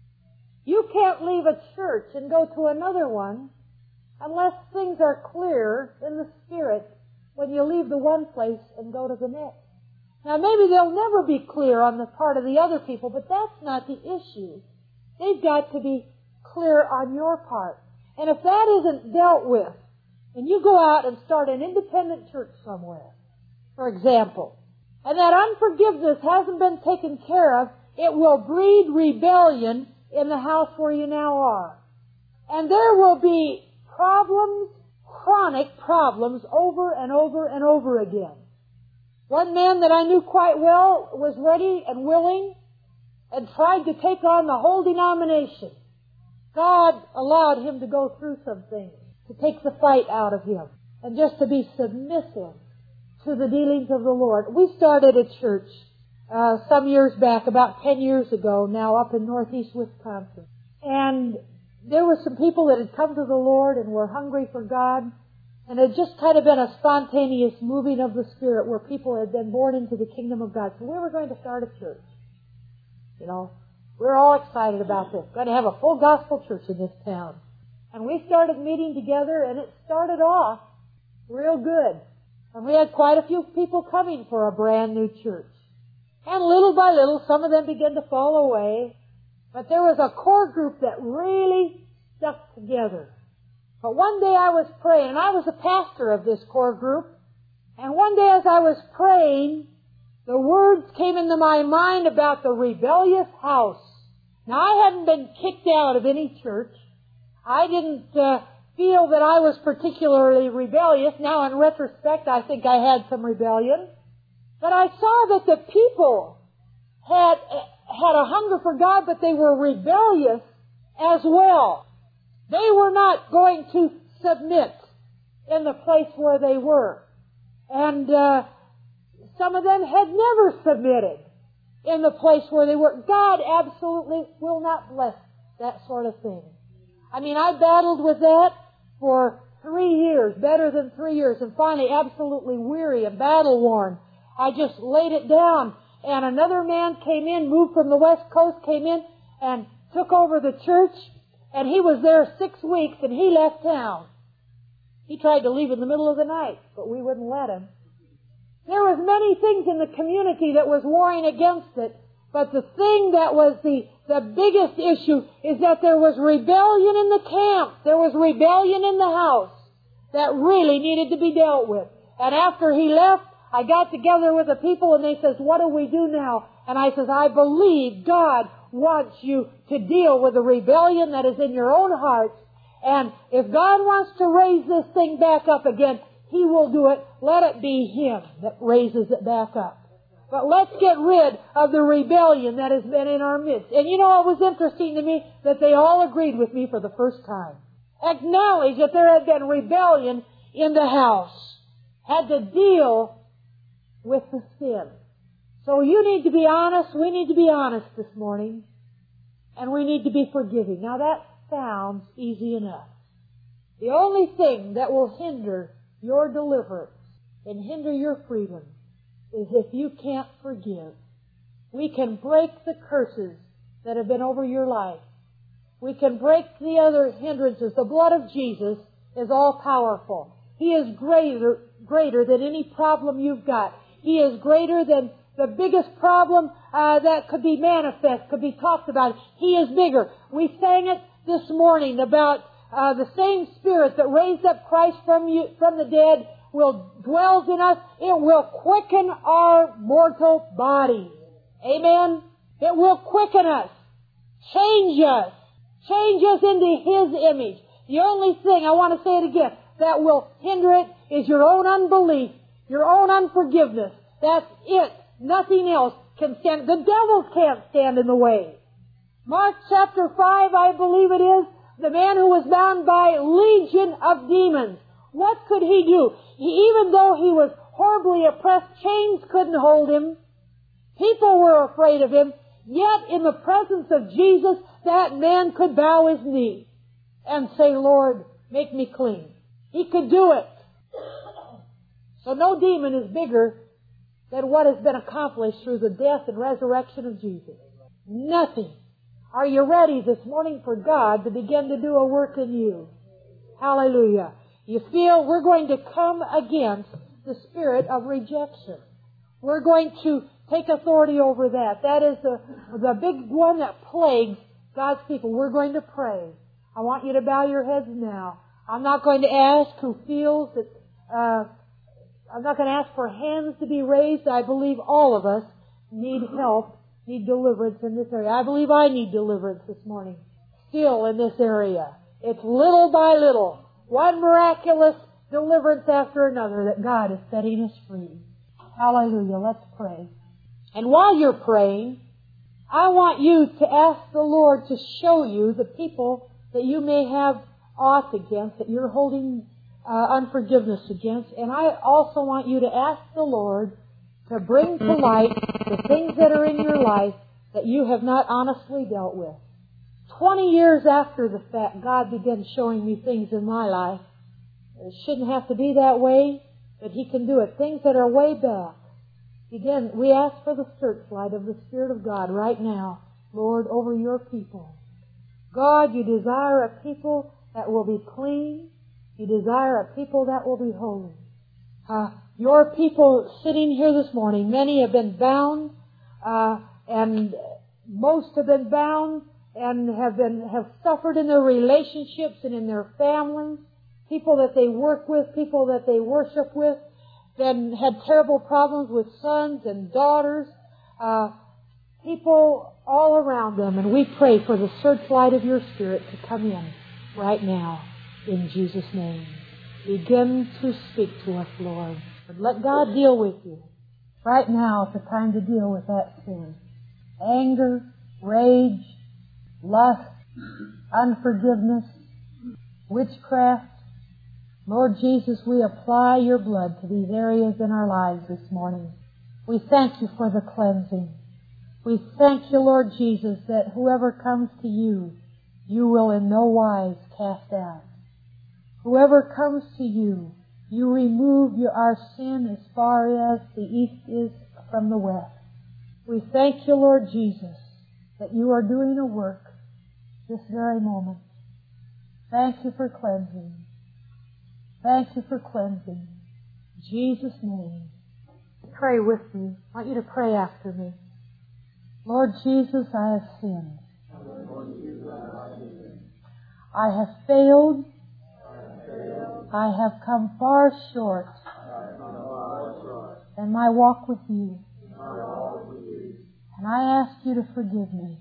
You can't leave a church and go to another one unless things are clear in the Spirit when you leave the one place and go to the next. Now, maybe they'll never be clear on the part of the other people, but that's not the issue. They've got to be clear on your part. And if that isn't dealt with, and you go out and start an independent church somewhere, for example, and that unforgiveness hasn't been taken care of, it will breed rebellion in the house where you now are. And there will be problems, chronic problems, over and over and over again. One man that I knew quite well was ready and willing and tried to take on the whole denomination. God allowed him to go through some things, to take the fight out of him, and just to be submissive to the dealings of the Lord. We started a church uh, some years back, about ten years ago now, up in northeast Wisconsin. And there were some people that had come to the Lord and were hungry for God. And it had just kind of been a spontaneous moving of the Spirit where people had been born into the kingdom of God. So we were going to start a church. You know, we were all excited about this. Going to have a full gospel church in this town. And we started meeting together, and it started off real good. And we had quite a few people coming for a brand new church. And little by little, some of them began to fall away. But there was a core group that really stuck together. But one day I was praying, and I was a pastor of this core group. And one day as I was praying, the words came into my mind about the rebellious house. Now, I hadn't been kicked out of any church. I didn't uh, feel that I was particularly rebellious. Now, in retrospect, I think I had some rebellion. But I saw that the people had had a hunger for God, but they were rebellious as well. They were not going to submit in the place where they were. And uh, some of them had never submitted in the place where they were. God absolutely will not bless that sort of thing. I mean, I battled with that for three years, better than three years, and finally absolutely weary and battle-worn. I just laid it down, and another man came in, moved from the West Coast, came in and took over the church, and he was there six weeks, and he left town. He tried to leave in the middle of the night, but we wouldn't let him. There was many things in the community that was warring against it, but the thing that was the, the biggest issue is that there was rebellion in the camp. There was rebellion in the house that really needed to be dealt with. And after he left, I got together with the people and they says, what do we do now? And I says, I believe God wants you to deal with the rebellion that is in your own hearts. And if God wants to raise this thing back up again, He will do it. Let it be Him that raises it back up. But let's get rid of the rebellion that has been in our midst. And you know, it was interesting to me that they all agreed with me for the first time. Acknowledge that there had been rebellion in the house. Had to deal with the sin. So you need to be honest. We need to be honest this morning. And we need to be forgiving. Now that sounds easy enough. The only thing that will hinder your deliverance and hinder your freedom is if you can't forgive. We can break the curses that have been over your life. We can break the other hindrances. The blood of Jesus is all powerful. He is greater, greater than any problem you've got. He is greater than the biggest problem uh, that could be manifest, could be talked about. He is bigger. We sang it this morning about uh, the same Spirit that raised up Christ from you, from the dead will dwells in us. It will quicken our mortal body. Amen? It will quicken us. Change us. Change us into His image. The only thing, I want to say it again, that will hinder it is your own unbelief, your own unforgiveness. That's it. Nothing else can stand. The devil can't stand in the way. Mark chapter five, I believe it is, the man who was bound by legion of demons. What could he do? He, even though he was horribly oppressed, chains couldn't hold him. People were afraid of him. Yet in the presence of Jesus, that man could bow his knee and say, Lord, make me clean. He could do it. So no demon is bigger than what has been accomplished through the death and resurrection of Jesus. Nothing. Are you ready this morning for God to begin to do a work in you? Hallelujah. You feel we're going to come against the spirit of rejection. We're going to take authority over that. That is the, the big one that plagues God's people. We're going to pray. I want you to bow your heads now. I'm not going to ask who feels that, uh, I'm not going to ask for hands to be raised. I believe all of us need help, need deliverance in this area. I believe I need deliverance this morning, still in this area. It's little by little, one miraculous deliverance after another that God is setting us free. Hallelujah. Let's pray. And while you're praying, I want you to ask the Lord to show you the people that you may have aught against, that you're holding uh, unforgiveness against. And I also want you to ask the Lord to bring to light the things that are in your life that you have not honestly dealt with. Twenty years after the fact, God began showing me things in my life. It shouldn't have to be that way, but He can do it. Things that are way back. Again, we ask for the searchlight of the Spirit of God right now, Lord, over your people. God, you desire a people that will be clean. You desire a people that will be holy. Uh, your people sitting here this morning, many have been bound, uh, and most have been bound and have been have suffered in their relationships and in their families. People that they work with, people that they worship with, then had terrible problems with sons and daughters, uh, people all around them. And we pray for the searchlight of your Spirit to come in right now in Jesus' name. Begin to speak to us, Lord. But let God deal with you. Right now is the time to deal with that sin. Anger, rage, lust, unforgiveness, witchcraft. Lord Jesus, we apply your blood to these areas in our lives this morning. We thank you for the cleansing. We thank you, Lord Jesus, that whoever comes to you, you will in no wise cast out. Whoever comes to you, you remove your, our sin as far as the east is from the west. We thank you, Lord Jesus, that you are doing a work this very moment. Thank you for cleansing. Thank you for cleansing. In Jesus' name. Pray with me. I want you to pray after me. Lord Jesus, I have sinned. I have failed. I have come far short in my walk with you. And I ask you to forgive me.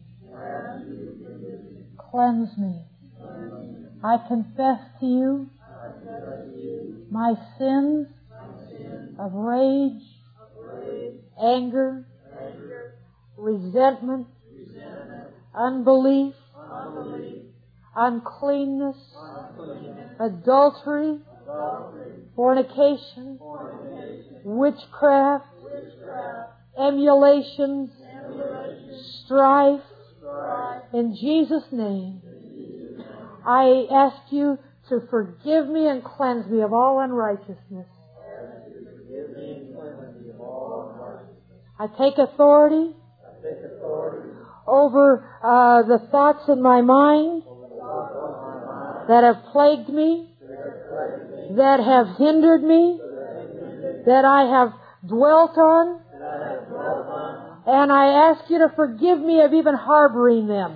Cleanse me. I confess to you my sins of rage, anger, resentment, unbelief, uncleanness, adultery, fornication, witchcraft, emulations, strife. In Jesus' name, I ask you to forgive me and cleanse me of all unrighteousness. I take authority over uh, the thoughts in my mind that have plagued me, that have hindered me, that I have dwelt on. And I ask you to forgive me of even harboring them.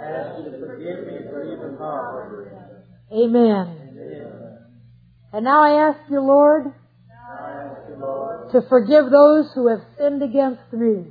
Amen. And now I ask you, Lord, to forgive those who have sinned against me.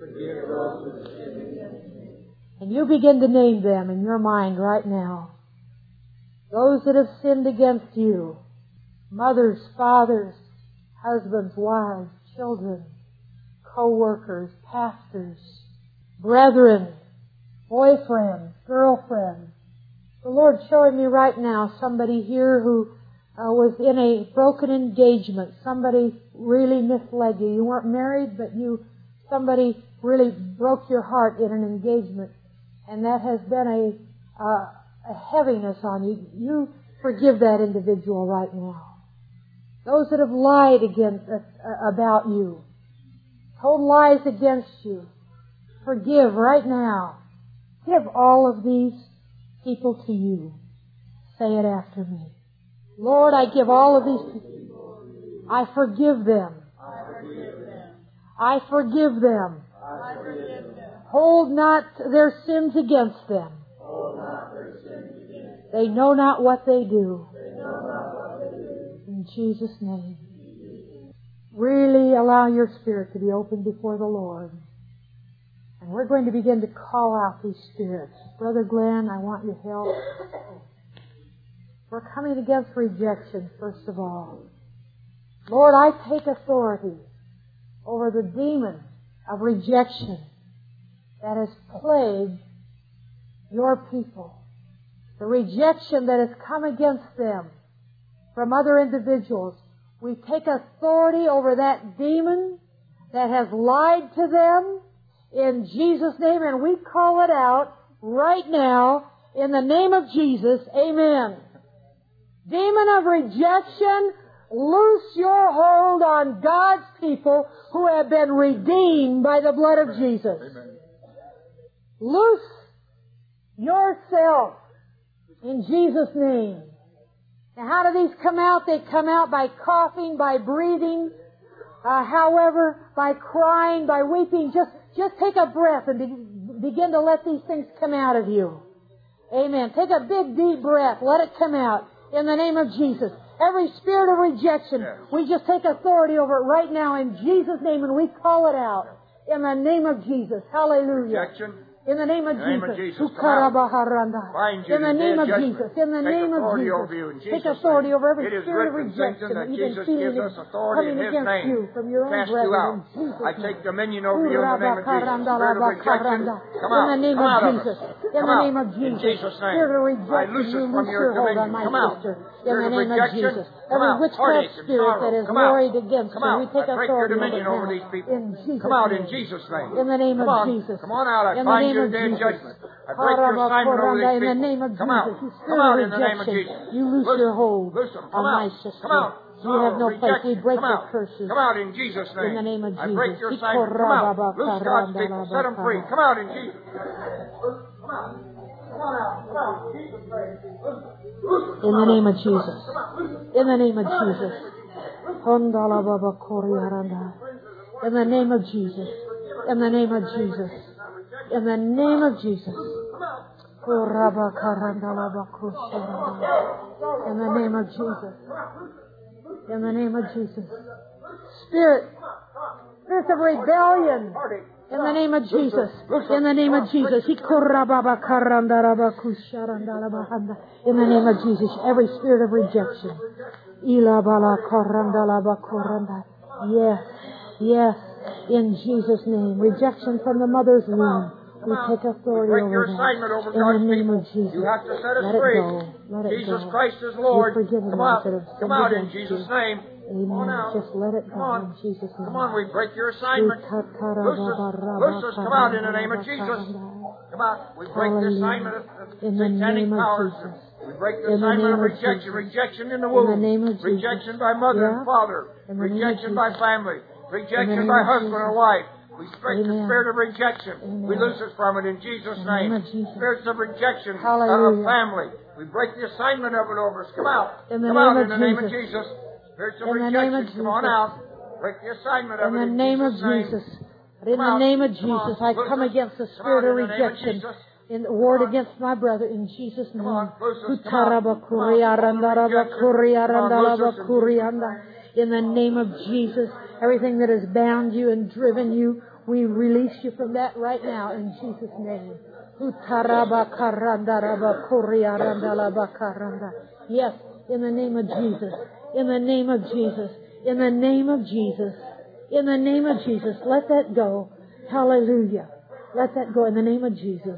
And you begin to name them in your mind right now. Those that have sinned against you. Mothers, fathers, husbands, wives, children, co-workers, pastors, brethren, boyfriends, girlfriends. The Lord's showing me right now somebody here who uh, was in a broken engagement. Somebody really misled you. You weren't married, but you somebody really broke your heart in an engagement. And that has been a, uh, a heaviness on you. You forgive that individual right now. Those that have lied against, uh, about you, told lies against you, forgive right now. Give all of these people to you. Say it after me. Lord, I give all of these people. I forgive them. I forgive them. Hold not their sins against them. They know not what they do. In Jesus' name. Really allow your spirit to be open before the Lord. And we're going to begin to call out these spirits. Brother Glenn, I want your help. We're coming against rejection, first of all. Lord, I take authority over the demon of rejection that has plagued your people. The rejection that has come against them from other individuals. We take authority over that demon that has lied to them in Jesus' name, and we call it out right now in the name of Jesus. Amen. Demon of rejection, loose your hold on God's people who have been redeemed by the blood of Jesus. Amen. Loose yourself in Jesus' name. Now, how do these come out? They come out by coughing, by breathing, uh, however, by crying, by weeping. Just, just take a breath and be, begin to let these things come out of you. Amen. Take a big, deep breath. Let it come out in the name of Jesus. Every spirit of rejection, we just take authority over it right now in Jesus' name, and we call it out in the name of Jesus. Hallelujah. Rejection. In the name of In the name of Jesus. Jesus, come out. Ukarabaharanda. Bind you In the to name dead of judgment. Jesus. In the Take name of authority over Jesus. you in Take Jesus' authority name. over every It is spirit of written, rejection Satan, that that you've been Jesus feeling gives us authority coming in His against name. you from your own Cast you brethren. out. In Jesus' I name. take dominion over you in the name of Jesus. Spirit of rejection, come In out. the name Come of out of Jesus. us. In Come the out. name of In Jesus. Jesus' name. Spirit of I rejection, loose you us from loose your your hold on dominion. my Come out. sister. In Spirit the of name of rejection, Jesus. come Every out. witchcraft Heartache and spirit sorrow, that is come out. warried against Come her, out. we take I break your authority over dominion it over now. these people. In Jesus' Come out name. in Jesus' name. In the name Come of on. Jesus. Come on out. I In the bind name you of to dead Jesus. judgment. I break your assignment over these In the people. name of Come out. Jesus. You Come spirit out of in the name of rejection. Jesus. You loose Loose your them. hold Loose them. on Come my out. sister. Come out. You have no place. We Rejection. break Come your out. curses. Come out in Jesus' name. In the name of I Jesus. break your assignment. Come out. Loose God's people. Set them free. Come out in Jesus' name. Come out. Come on out. Come out. In Jesus' name. In the name of Jesus. In the name of Jesus. In the name of Jesus. In the name of Jesus. In the name of Jesus. In the name of Jesus. In the name of Jesus. Spirit. Spirit of rebellion. In the name of Jesus. In the name of Jesus. In the name of Jesus. Every spirit of rejection. Yes. Yes. In Jesus' name. Rejection from the mother's womb. We take authority break over your that. assignment over In the God's name people. of Jesus. You have to set us Let it free. go. Let it Jesus go. Christ is Lord. You've forgiven Come those out. that have Come sinned out in against Jesus' you. name. Amen. Come on out. Just let it go Come on. in Jesus' name. Come on, we break your assignment. Loose us. Loose us. Come out in the name of Jesus. Come out. We break the assignment of In the satanic name of powers. Jesus. We break the In the assignment name of of rejection. Jesus. Rejection in the In the womb. name of Jesus. Rejection by mother Yeah. and father. In the name of Rejection by Jesus. family. Rejection name by of husband Jesus. or wife. We break the Amen. spirit of rejection. Amen. We loose us from it in Jesus' In the name name. of Jesus. Spirits of rejection Hallelujah. of family. We break the assignment of it over us. Come out. In the Come name out of in the name of Jesus. Jesus. Spirits of In the rejection. name of Come on Jesus. out. Break the assignment of In it the in name of Jesus' name. Jesus. In Come the out. name of Come on. Jesus, I Loose come us. against the Come spirit on, of in the name of rejection. Jesus. In the word Come on. against my brother, in Jesus' name. Come on, loose us. Come out. Kutaraba Come out. kuria All the randaraba rejection. kuria Come on, randalaba loose us in kurianda. In the name of Jesus, everything that has bound you and driven you, we release you from that right now in Jesus' name. Kutaraba karandaraba kuria randalaba karanda. Yes, in the name of Jesus. In the name of Jesus. In the name of Jesus. In the name of Jesus. Let that go. Hallelujah. Let that go in the name of Jesus.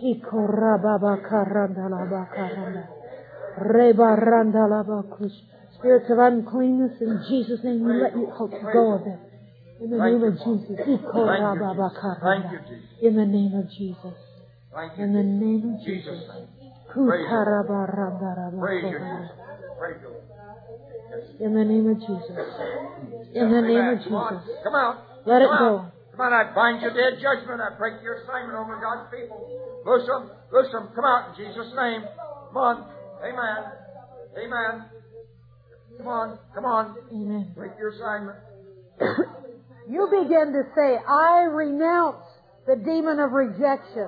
Spirits of uncleanness, in Jesus' name, we let you go of it. In the name of Jesus. Thank you, Jesus. In the name of Jesus. Thank you, In the name of Jesus. Jesus. Praise you, Jesus. Praise you. In the name of Jesus. In the name of Come on. Jesus. Come out. Let it Come go. out. Come on, I bind your dead judgment. I break your assignment over God's people. Loose them. Loose them. Come out in Jesus' name. Come on. Amen. Amen. Come on. Come on. Amen. Break your assignment. You begin to say, I renounce the demon of rejection.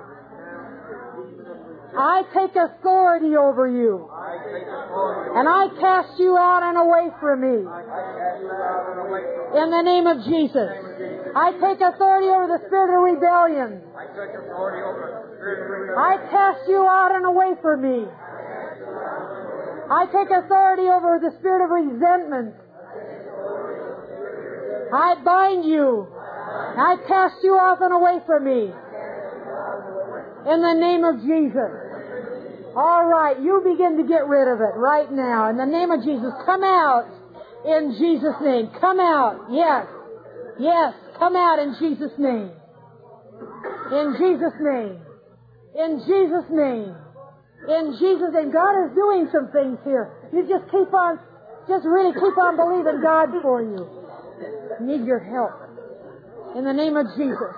I take authority over you. I take authority. And I cast you out and away from me. I cast you out and away from me. In the name of Jesus. I take authority over the spirit of rebellion. I take authority over the spirit of rebellion. I cast you out and away from me. I take authority over the spirit of resentment. I bind you. I cast you off and away from me. In the name of Jesus. All right, you begin to get rid of it right now. In the name of Jesus, come out in Jesus' name. Come out. Yes. Yes, come out in Jesus' name. In Jesus' name. In Jesus' name. In Jesus' name. God is doing some things here. You just keep on, just really keep on believing God for you. Need your help. In the name of Jesus.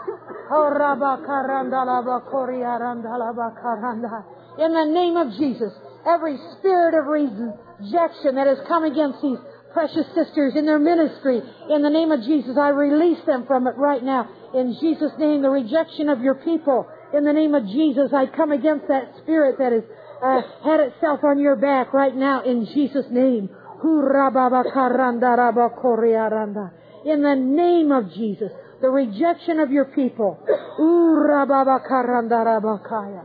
In the name of Jesus, every spirit of rejection that has come against these precious sisters in their ministry, in the name of Jesus, I release them from it right now. In Jesus' name, the rejection of your people, in the name of Jesus, I come against that spirit that has uh, had itself on your back right now, in Jesus' name. In the name of Jesus, The rejection of your people. Ooh, rababakarandalabakaya.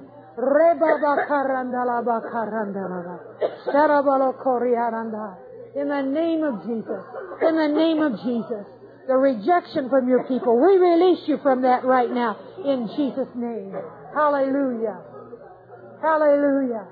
Rebabakarandalabakarandalaba. Sarabalokoriaranda. In the name of Jesus. In the name of Jesus. The rejection from your people. We release you from that right now. In Jesus' name. Hallelujah. Hallelujah.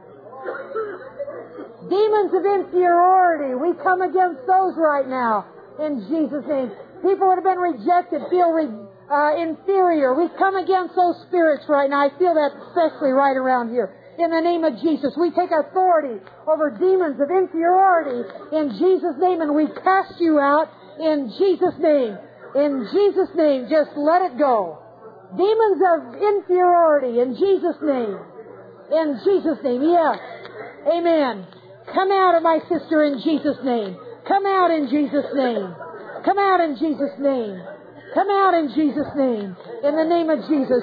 Demons of inferiority. We come against those right now. In Jesus' name. People that have been rejected feel re, uh, inferior. We come against those spirits right now. I feel that especially right around here. In the name of Jesus, we take authority over demons of inferiority in Jesus' name, and we cast you out in Jesus' name. In Jesus' name, just let it go. Demons of inferiority in Jesus' name. In Jesus' name, yes. Amen. Come out of my sister in Jesus' name. Come out in Jesus' name. Come out in Jesus' name. Come out in Jesus' name. In the name of Jesus.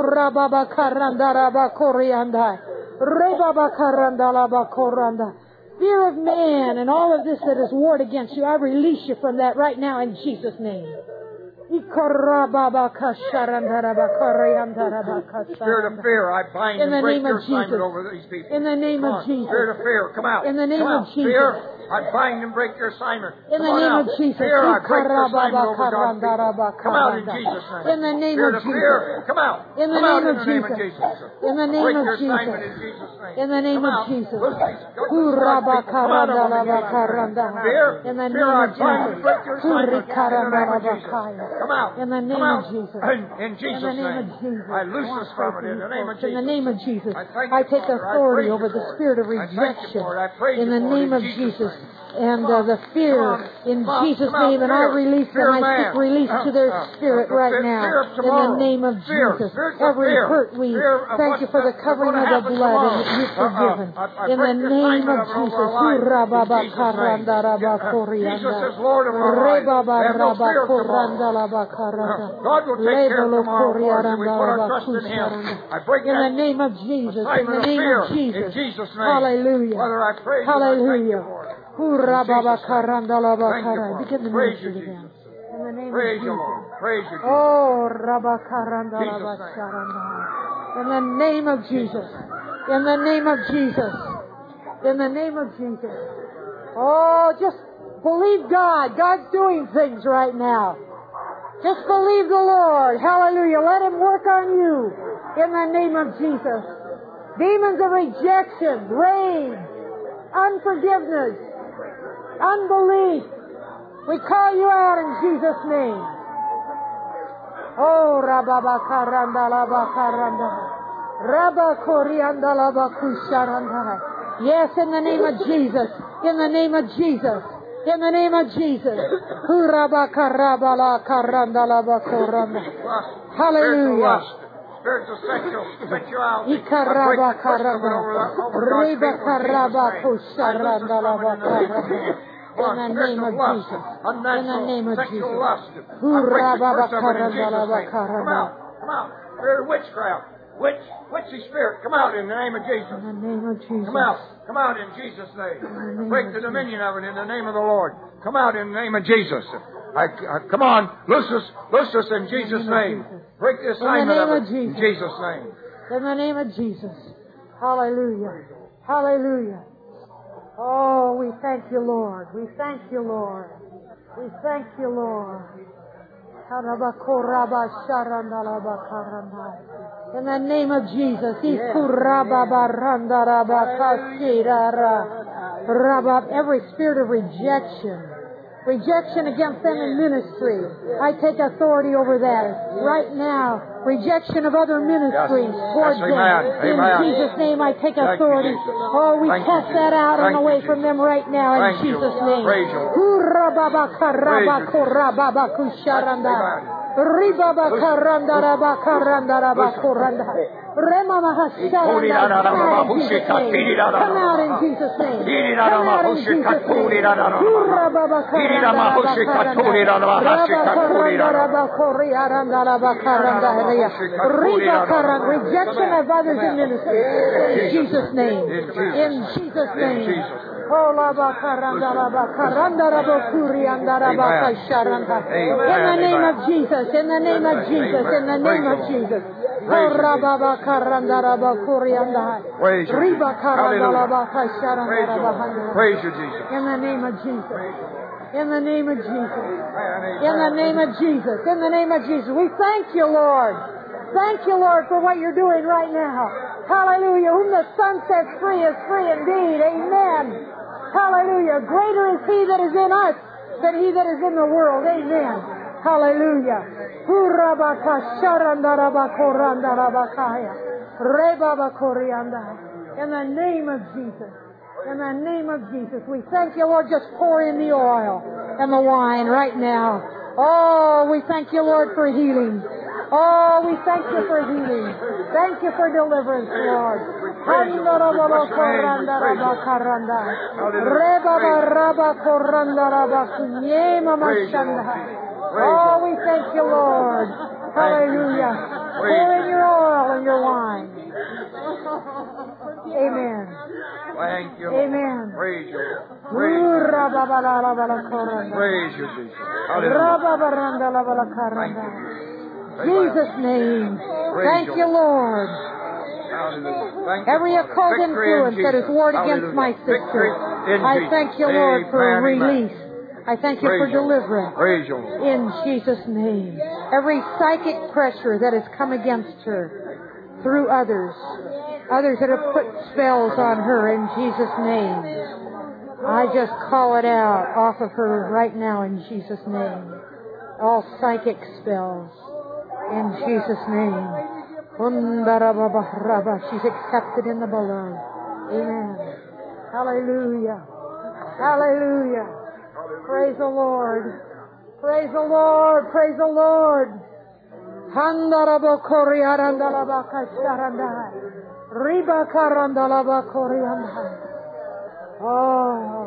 Fear of man and all of this that is warred against you, I release you from that right now in Jesus' name. Spirit of fear, I bind and break your assignment over these people. In the name of Jesus. Spirit of fear, come out. In the name of Jesus. Fear, I bind and break your assignment. In the name of Jesus. Fear, I break your assignment over God's people. Come out in Jesus' name. In the name Spirit of of fear, come out. In the name of Jesus. In the name of Jesus. In the name of Jesus. In the name of Jesus. In the name of Jesus. Come out. In the name of Jesus. In Jesus' name. I loose this from it in the name of Jesus. In the name of Jesus. I take authority over the spirit of rejection. In the name of Jesus. And uh, the fear in Jesus' name, and I release them. I speak release to their spirit right now. In the name of Jesus. Every hurt, we thank you for the covering of the blood and that you've forgiven. In the name of Jesus. Jesus is Lord of our lives. Have no fear tomorrow. God will take care of tomorrow for us, and we put our trust in Him. I break in the name of Jesus. In the name of Jesus. In Jesus' name. Hallelujah. Whether I praise Hallelujah. you, I thank Hallelujah. Begin to praise you, minister again. Jesus. In the name Praise of you, Jesus. Lord. Praise you, Jesus. Oh, Rabakarandalabasharandala. In the name of Jesus. In the name of Jesus. In the name of Jesus. Oh, just believe God. God's doing things right now. Just believe the Lord. Hallelujah. Let Him work on you. In the name of Jesus. Demons of rejection, rage, unforgiveness, unbelief. We call you out in Jesus' name. Oh, Rababakarandalabakaranda. Rabakoriandalabakusharanda. Yes, in the name of Jesus. In the name of Jesus. In the name of Jesus. Hallelujah. Spiritual sexual sexuality. In the name of Jesus. In the name of Jesus. Come out. Come out. Spirit of witchcraft. Witch, witchy spirit, come out in the name of Jesus. In the name of Jesus. Come out. Come out in Jesus' name. name Break the dominion of it in the name of the Lord. Come out in the name of Jesus. I, I, come on. Loose us. Loose us in Jesus' name. Break the assignment of it in Jesus' name. In the name of Jesus. Hallelujah. Hallelujah. Oh, we thank you, Lord. We thank you, Lord. We thank you, Lord. In the name of Jesus. Every spirit of rejection. Rejection against them in ministry. I take authority over that. Right now, rejection of other ministries towards yes, them. amen. In Amen. Jesus' name, I take authority. Oh, we Thank cast you, that out and Thank away you, from them right now in Thank Jesus' you. name. Praise you. Come out in Jesus' name. Come out in Jesus' name. Come out in Jesus' name. Rejection of others in ministry. In Jesus' name. In Jesus' name. In the name of Jesus, in the name of Jesus, in the name of Jesus. Praise you, Praise you, Jesus. In the name of Jesus. In the name of Jesus. In the name of Jesus. In the name of Jesus. We thank you, Lord. Thank you, Lord, for what you're doing right now. Hallelujah. Whom the Son sets free is free indeed. Amen. Hallelujah. Greater is He that is in us than he that is in the world. Amen. Hallelujah. In the name of Jesus. In the name of Jesus. We thank you, Lord. Just pour in the oil and the wine right now. Oh, we thank you, Lord, for healing. Oh, we thank you for healing. Thank you for deliverance, Lord. Oh, we thank you, Lord. Hallelujah. Pour in your oil and your wine. Amen. Thank you. Amen. Praise you. Praise you. Praise you, Jesus. Hallelujah. Jesus' name. Thank you, Lord. Every occult influence that is warred against my sister, I thank you, Lord, for release. I thank you for deliverance. In Jesus' name. Every psychic pressure that has come against her through others, others that have put spells on her, in Jesus' name, I just call it out off of her right now in Jesus' name. All psychic spells. In Jesus' name. She's accepted in the beloved. Amen. Hallelujah. Hallelujah. Praise the Lord. Praise the Lord. Praise the Lord. Oh,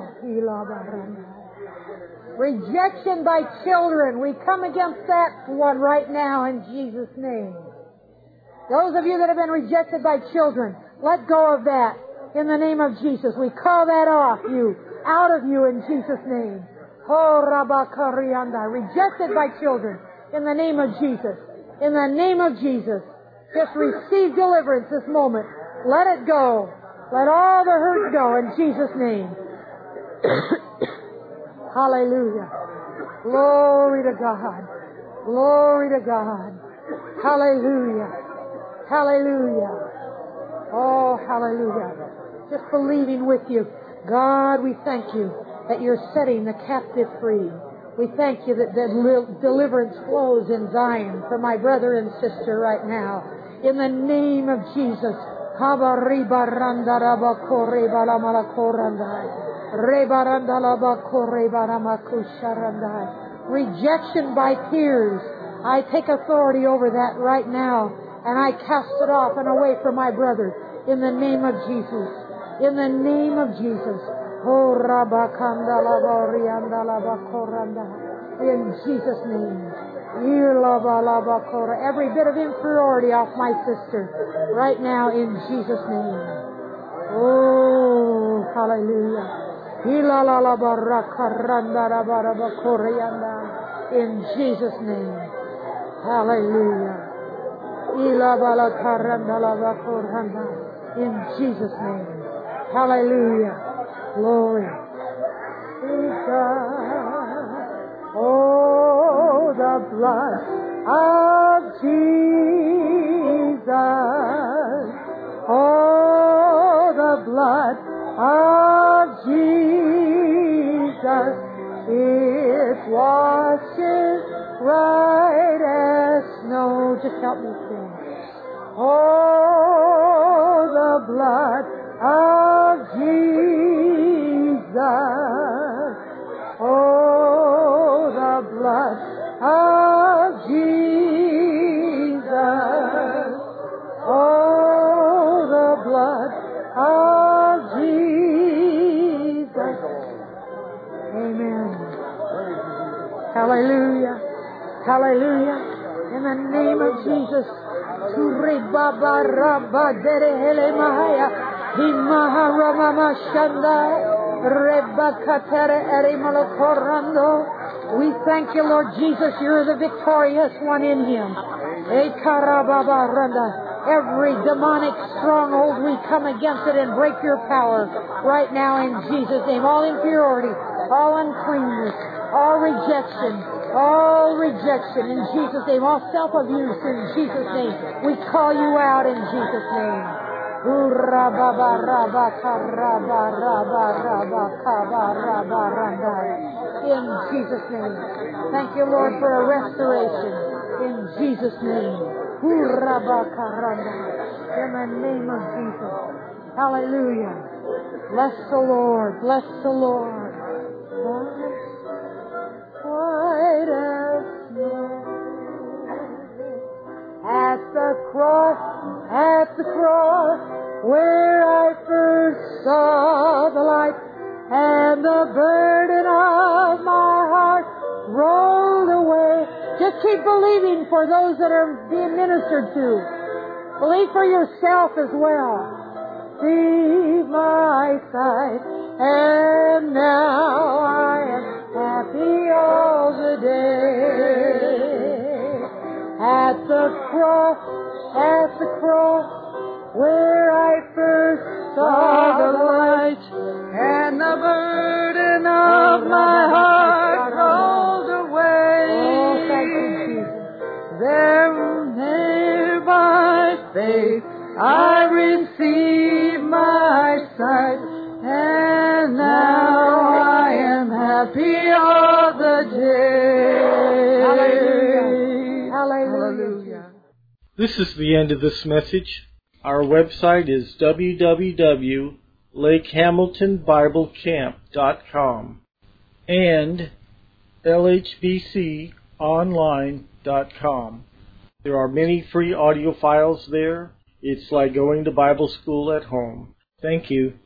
rejection by children. We come against that one right now in Jesus' name. Those of you that have been rejected by children, let go of that in the name of Jesus. We call that off you, out of you in Jesus' name. Oh, Rabakarianda, rejected by children in the name of Jesus. In the name of Jesus. Just receive deliverance this moment. Let it go. Let all the hurt go in Jesus' name. Hallelujah. Glory to God. Glory to God. Hallelujah. Hallelujah. Oh, hallelujah. Just believing with you. God, we thank you that you're setting the captive free. We thank you that, that deliverance flows in Zion for my brother and sister right now. In the name of Jesus. Rejection by tears. I take authority over that right now, and I cast it off and away from my brother in the name of Jesus. In the name of Jesus. In Jesus' name. Every bit of inferiority off my sister right now in Jesus' name. Oh, hallelujah. In Jesus' name. Hallelujah. In Jesus' name. Hallelujah. Glory. Oh, the blood of Jesus. Oh, the blood of Jesus. It washes white as snow. Just help me sing. Oh, the blood of Jesus. Oh, the blood of Jesus. Oh, the blood of Jesus. Amen. Hallelujah. Hallelujah. In the name of Jesus. We thank you, Lord Jesus, you're the victorious one in him. Every demonic stronghold, we come against it and break your power right now in Jesus' name. All impurity, all uncleanness, all rejection, all rejection in Jesus' name. All self-abuse in Jesus' name. We call you out in Jesus' name. In Jesus' name. Thank you, Lord, for a restoration. In Jesus' name. In the name of Jesus. Hallelujah. Bless the Lord. Bless the Lord. White as snow. At the cross, at the cross, where I first saw the light, and the burden of my heart rolled away. Just keep believing for those that are being ministered to. Believe for yourself as well. See my sight, and now I am happy all the day. At the cross, at the cross, where I first saw the light, and the burden of my heart rolled away. Oh, thank you, Jesus. There, there by faith, I received my sight, and now I am happy all the day. Hallelujah. Hallelujah. This is the end of this message. Our website is w w w dot lake hamilton bible camp dot com and l h b c online dot com. There are many free audio files there. It's like going to Bible school at home. Thank you.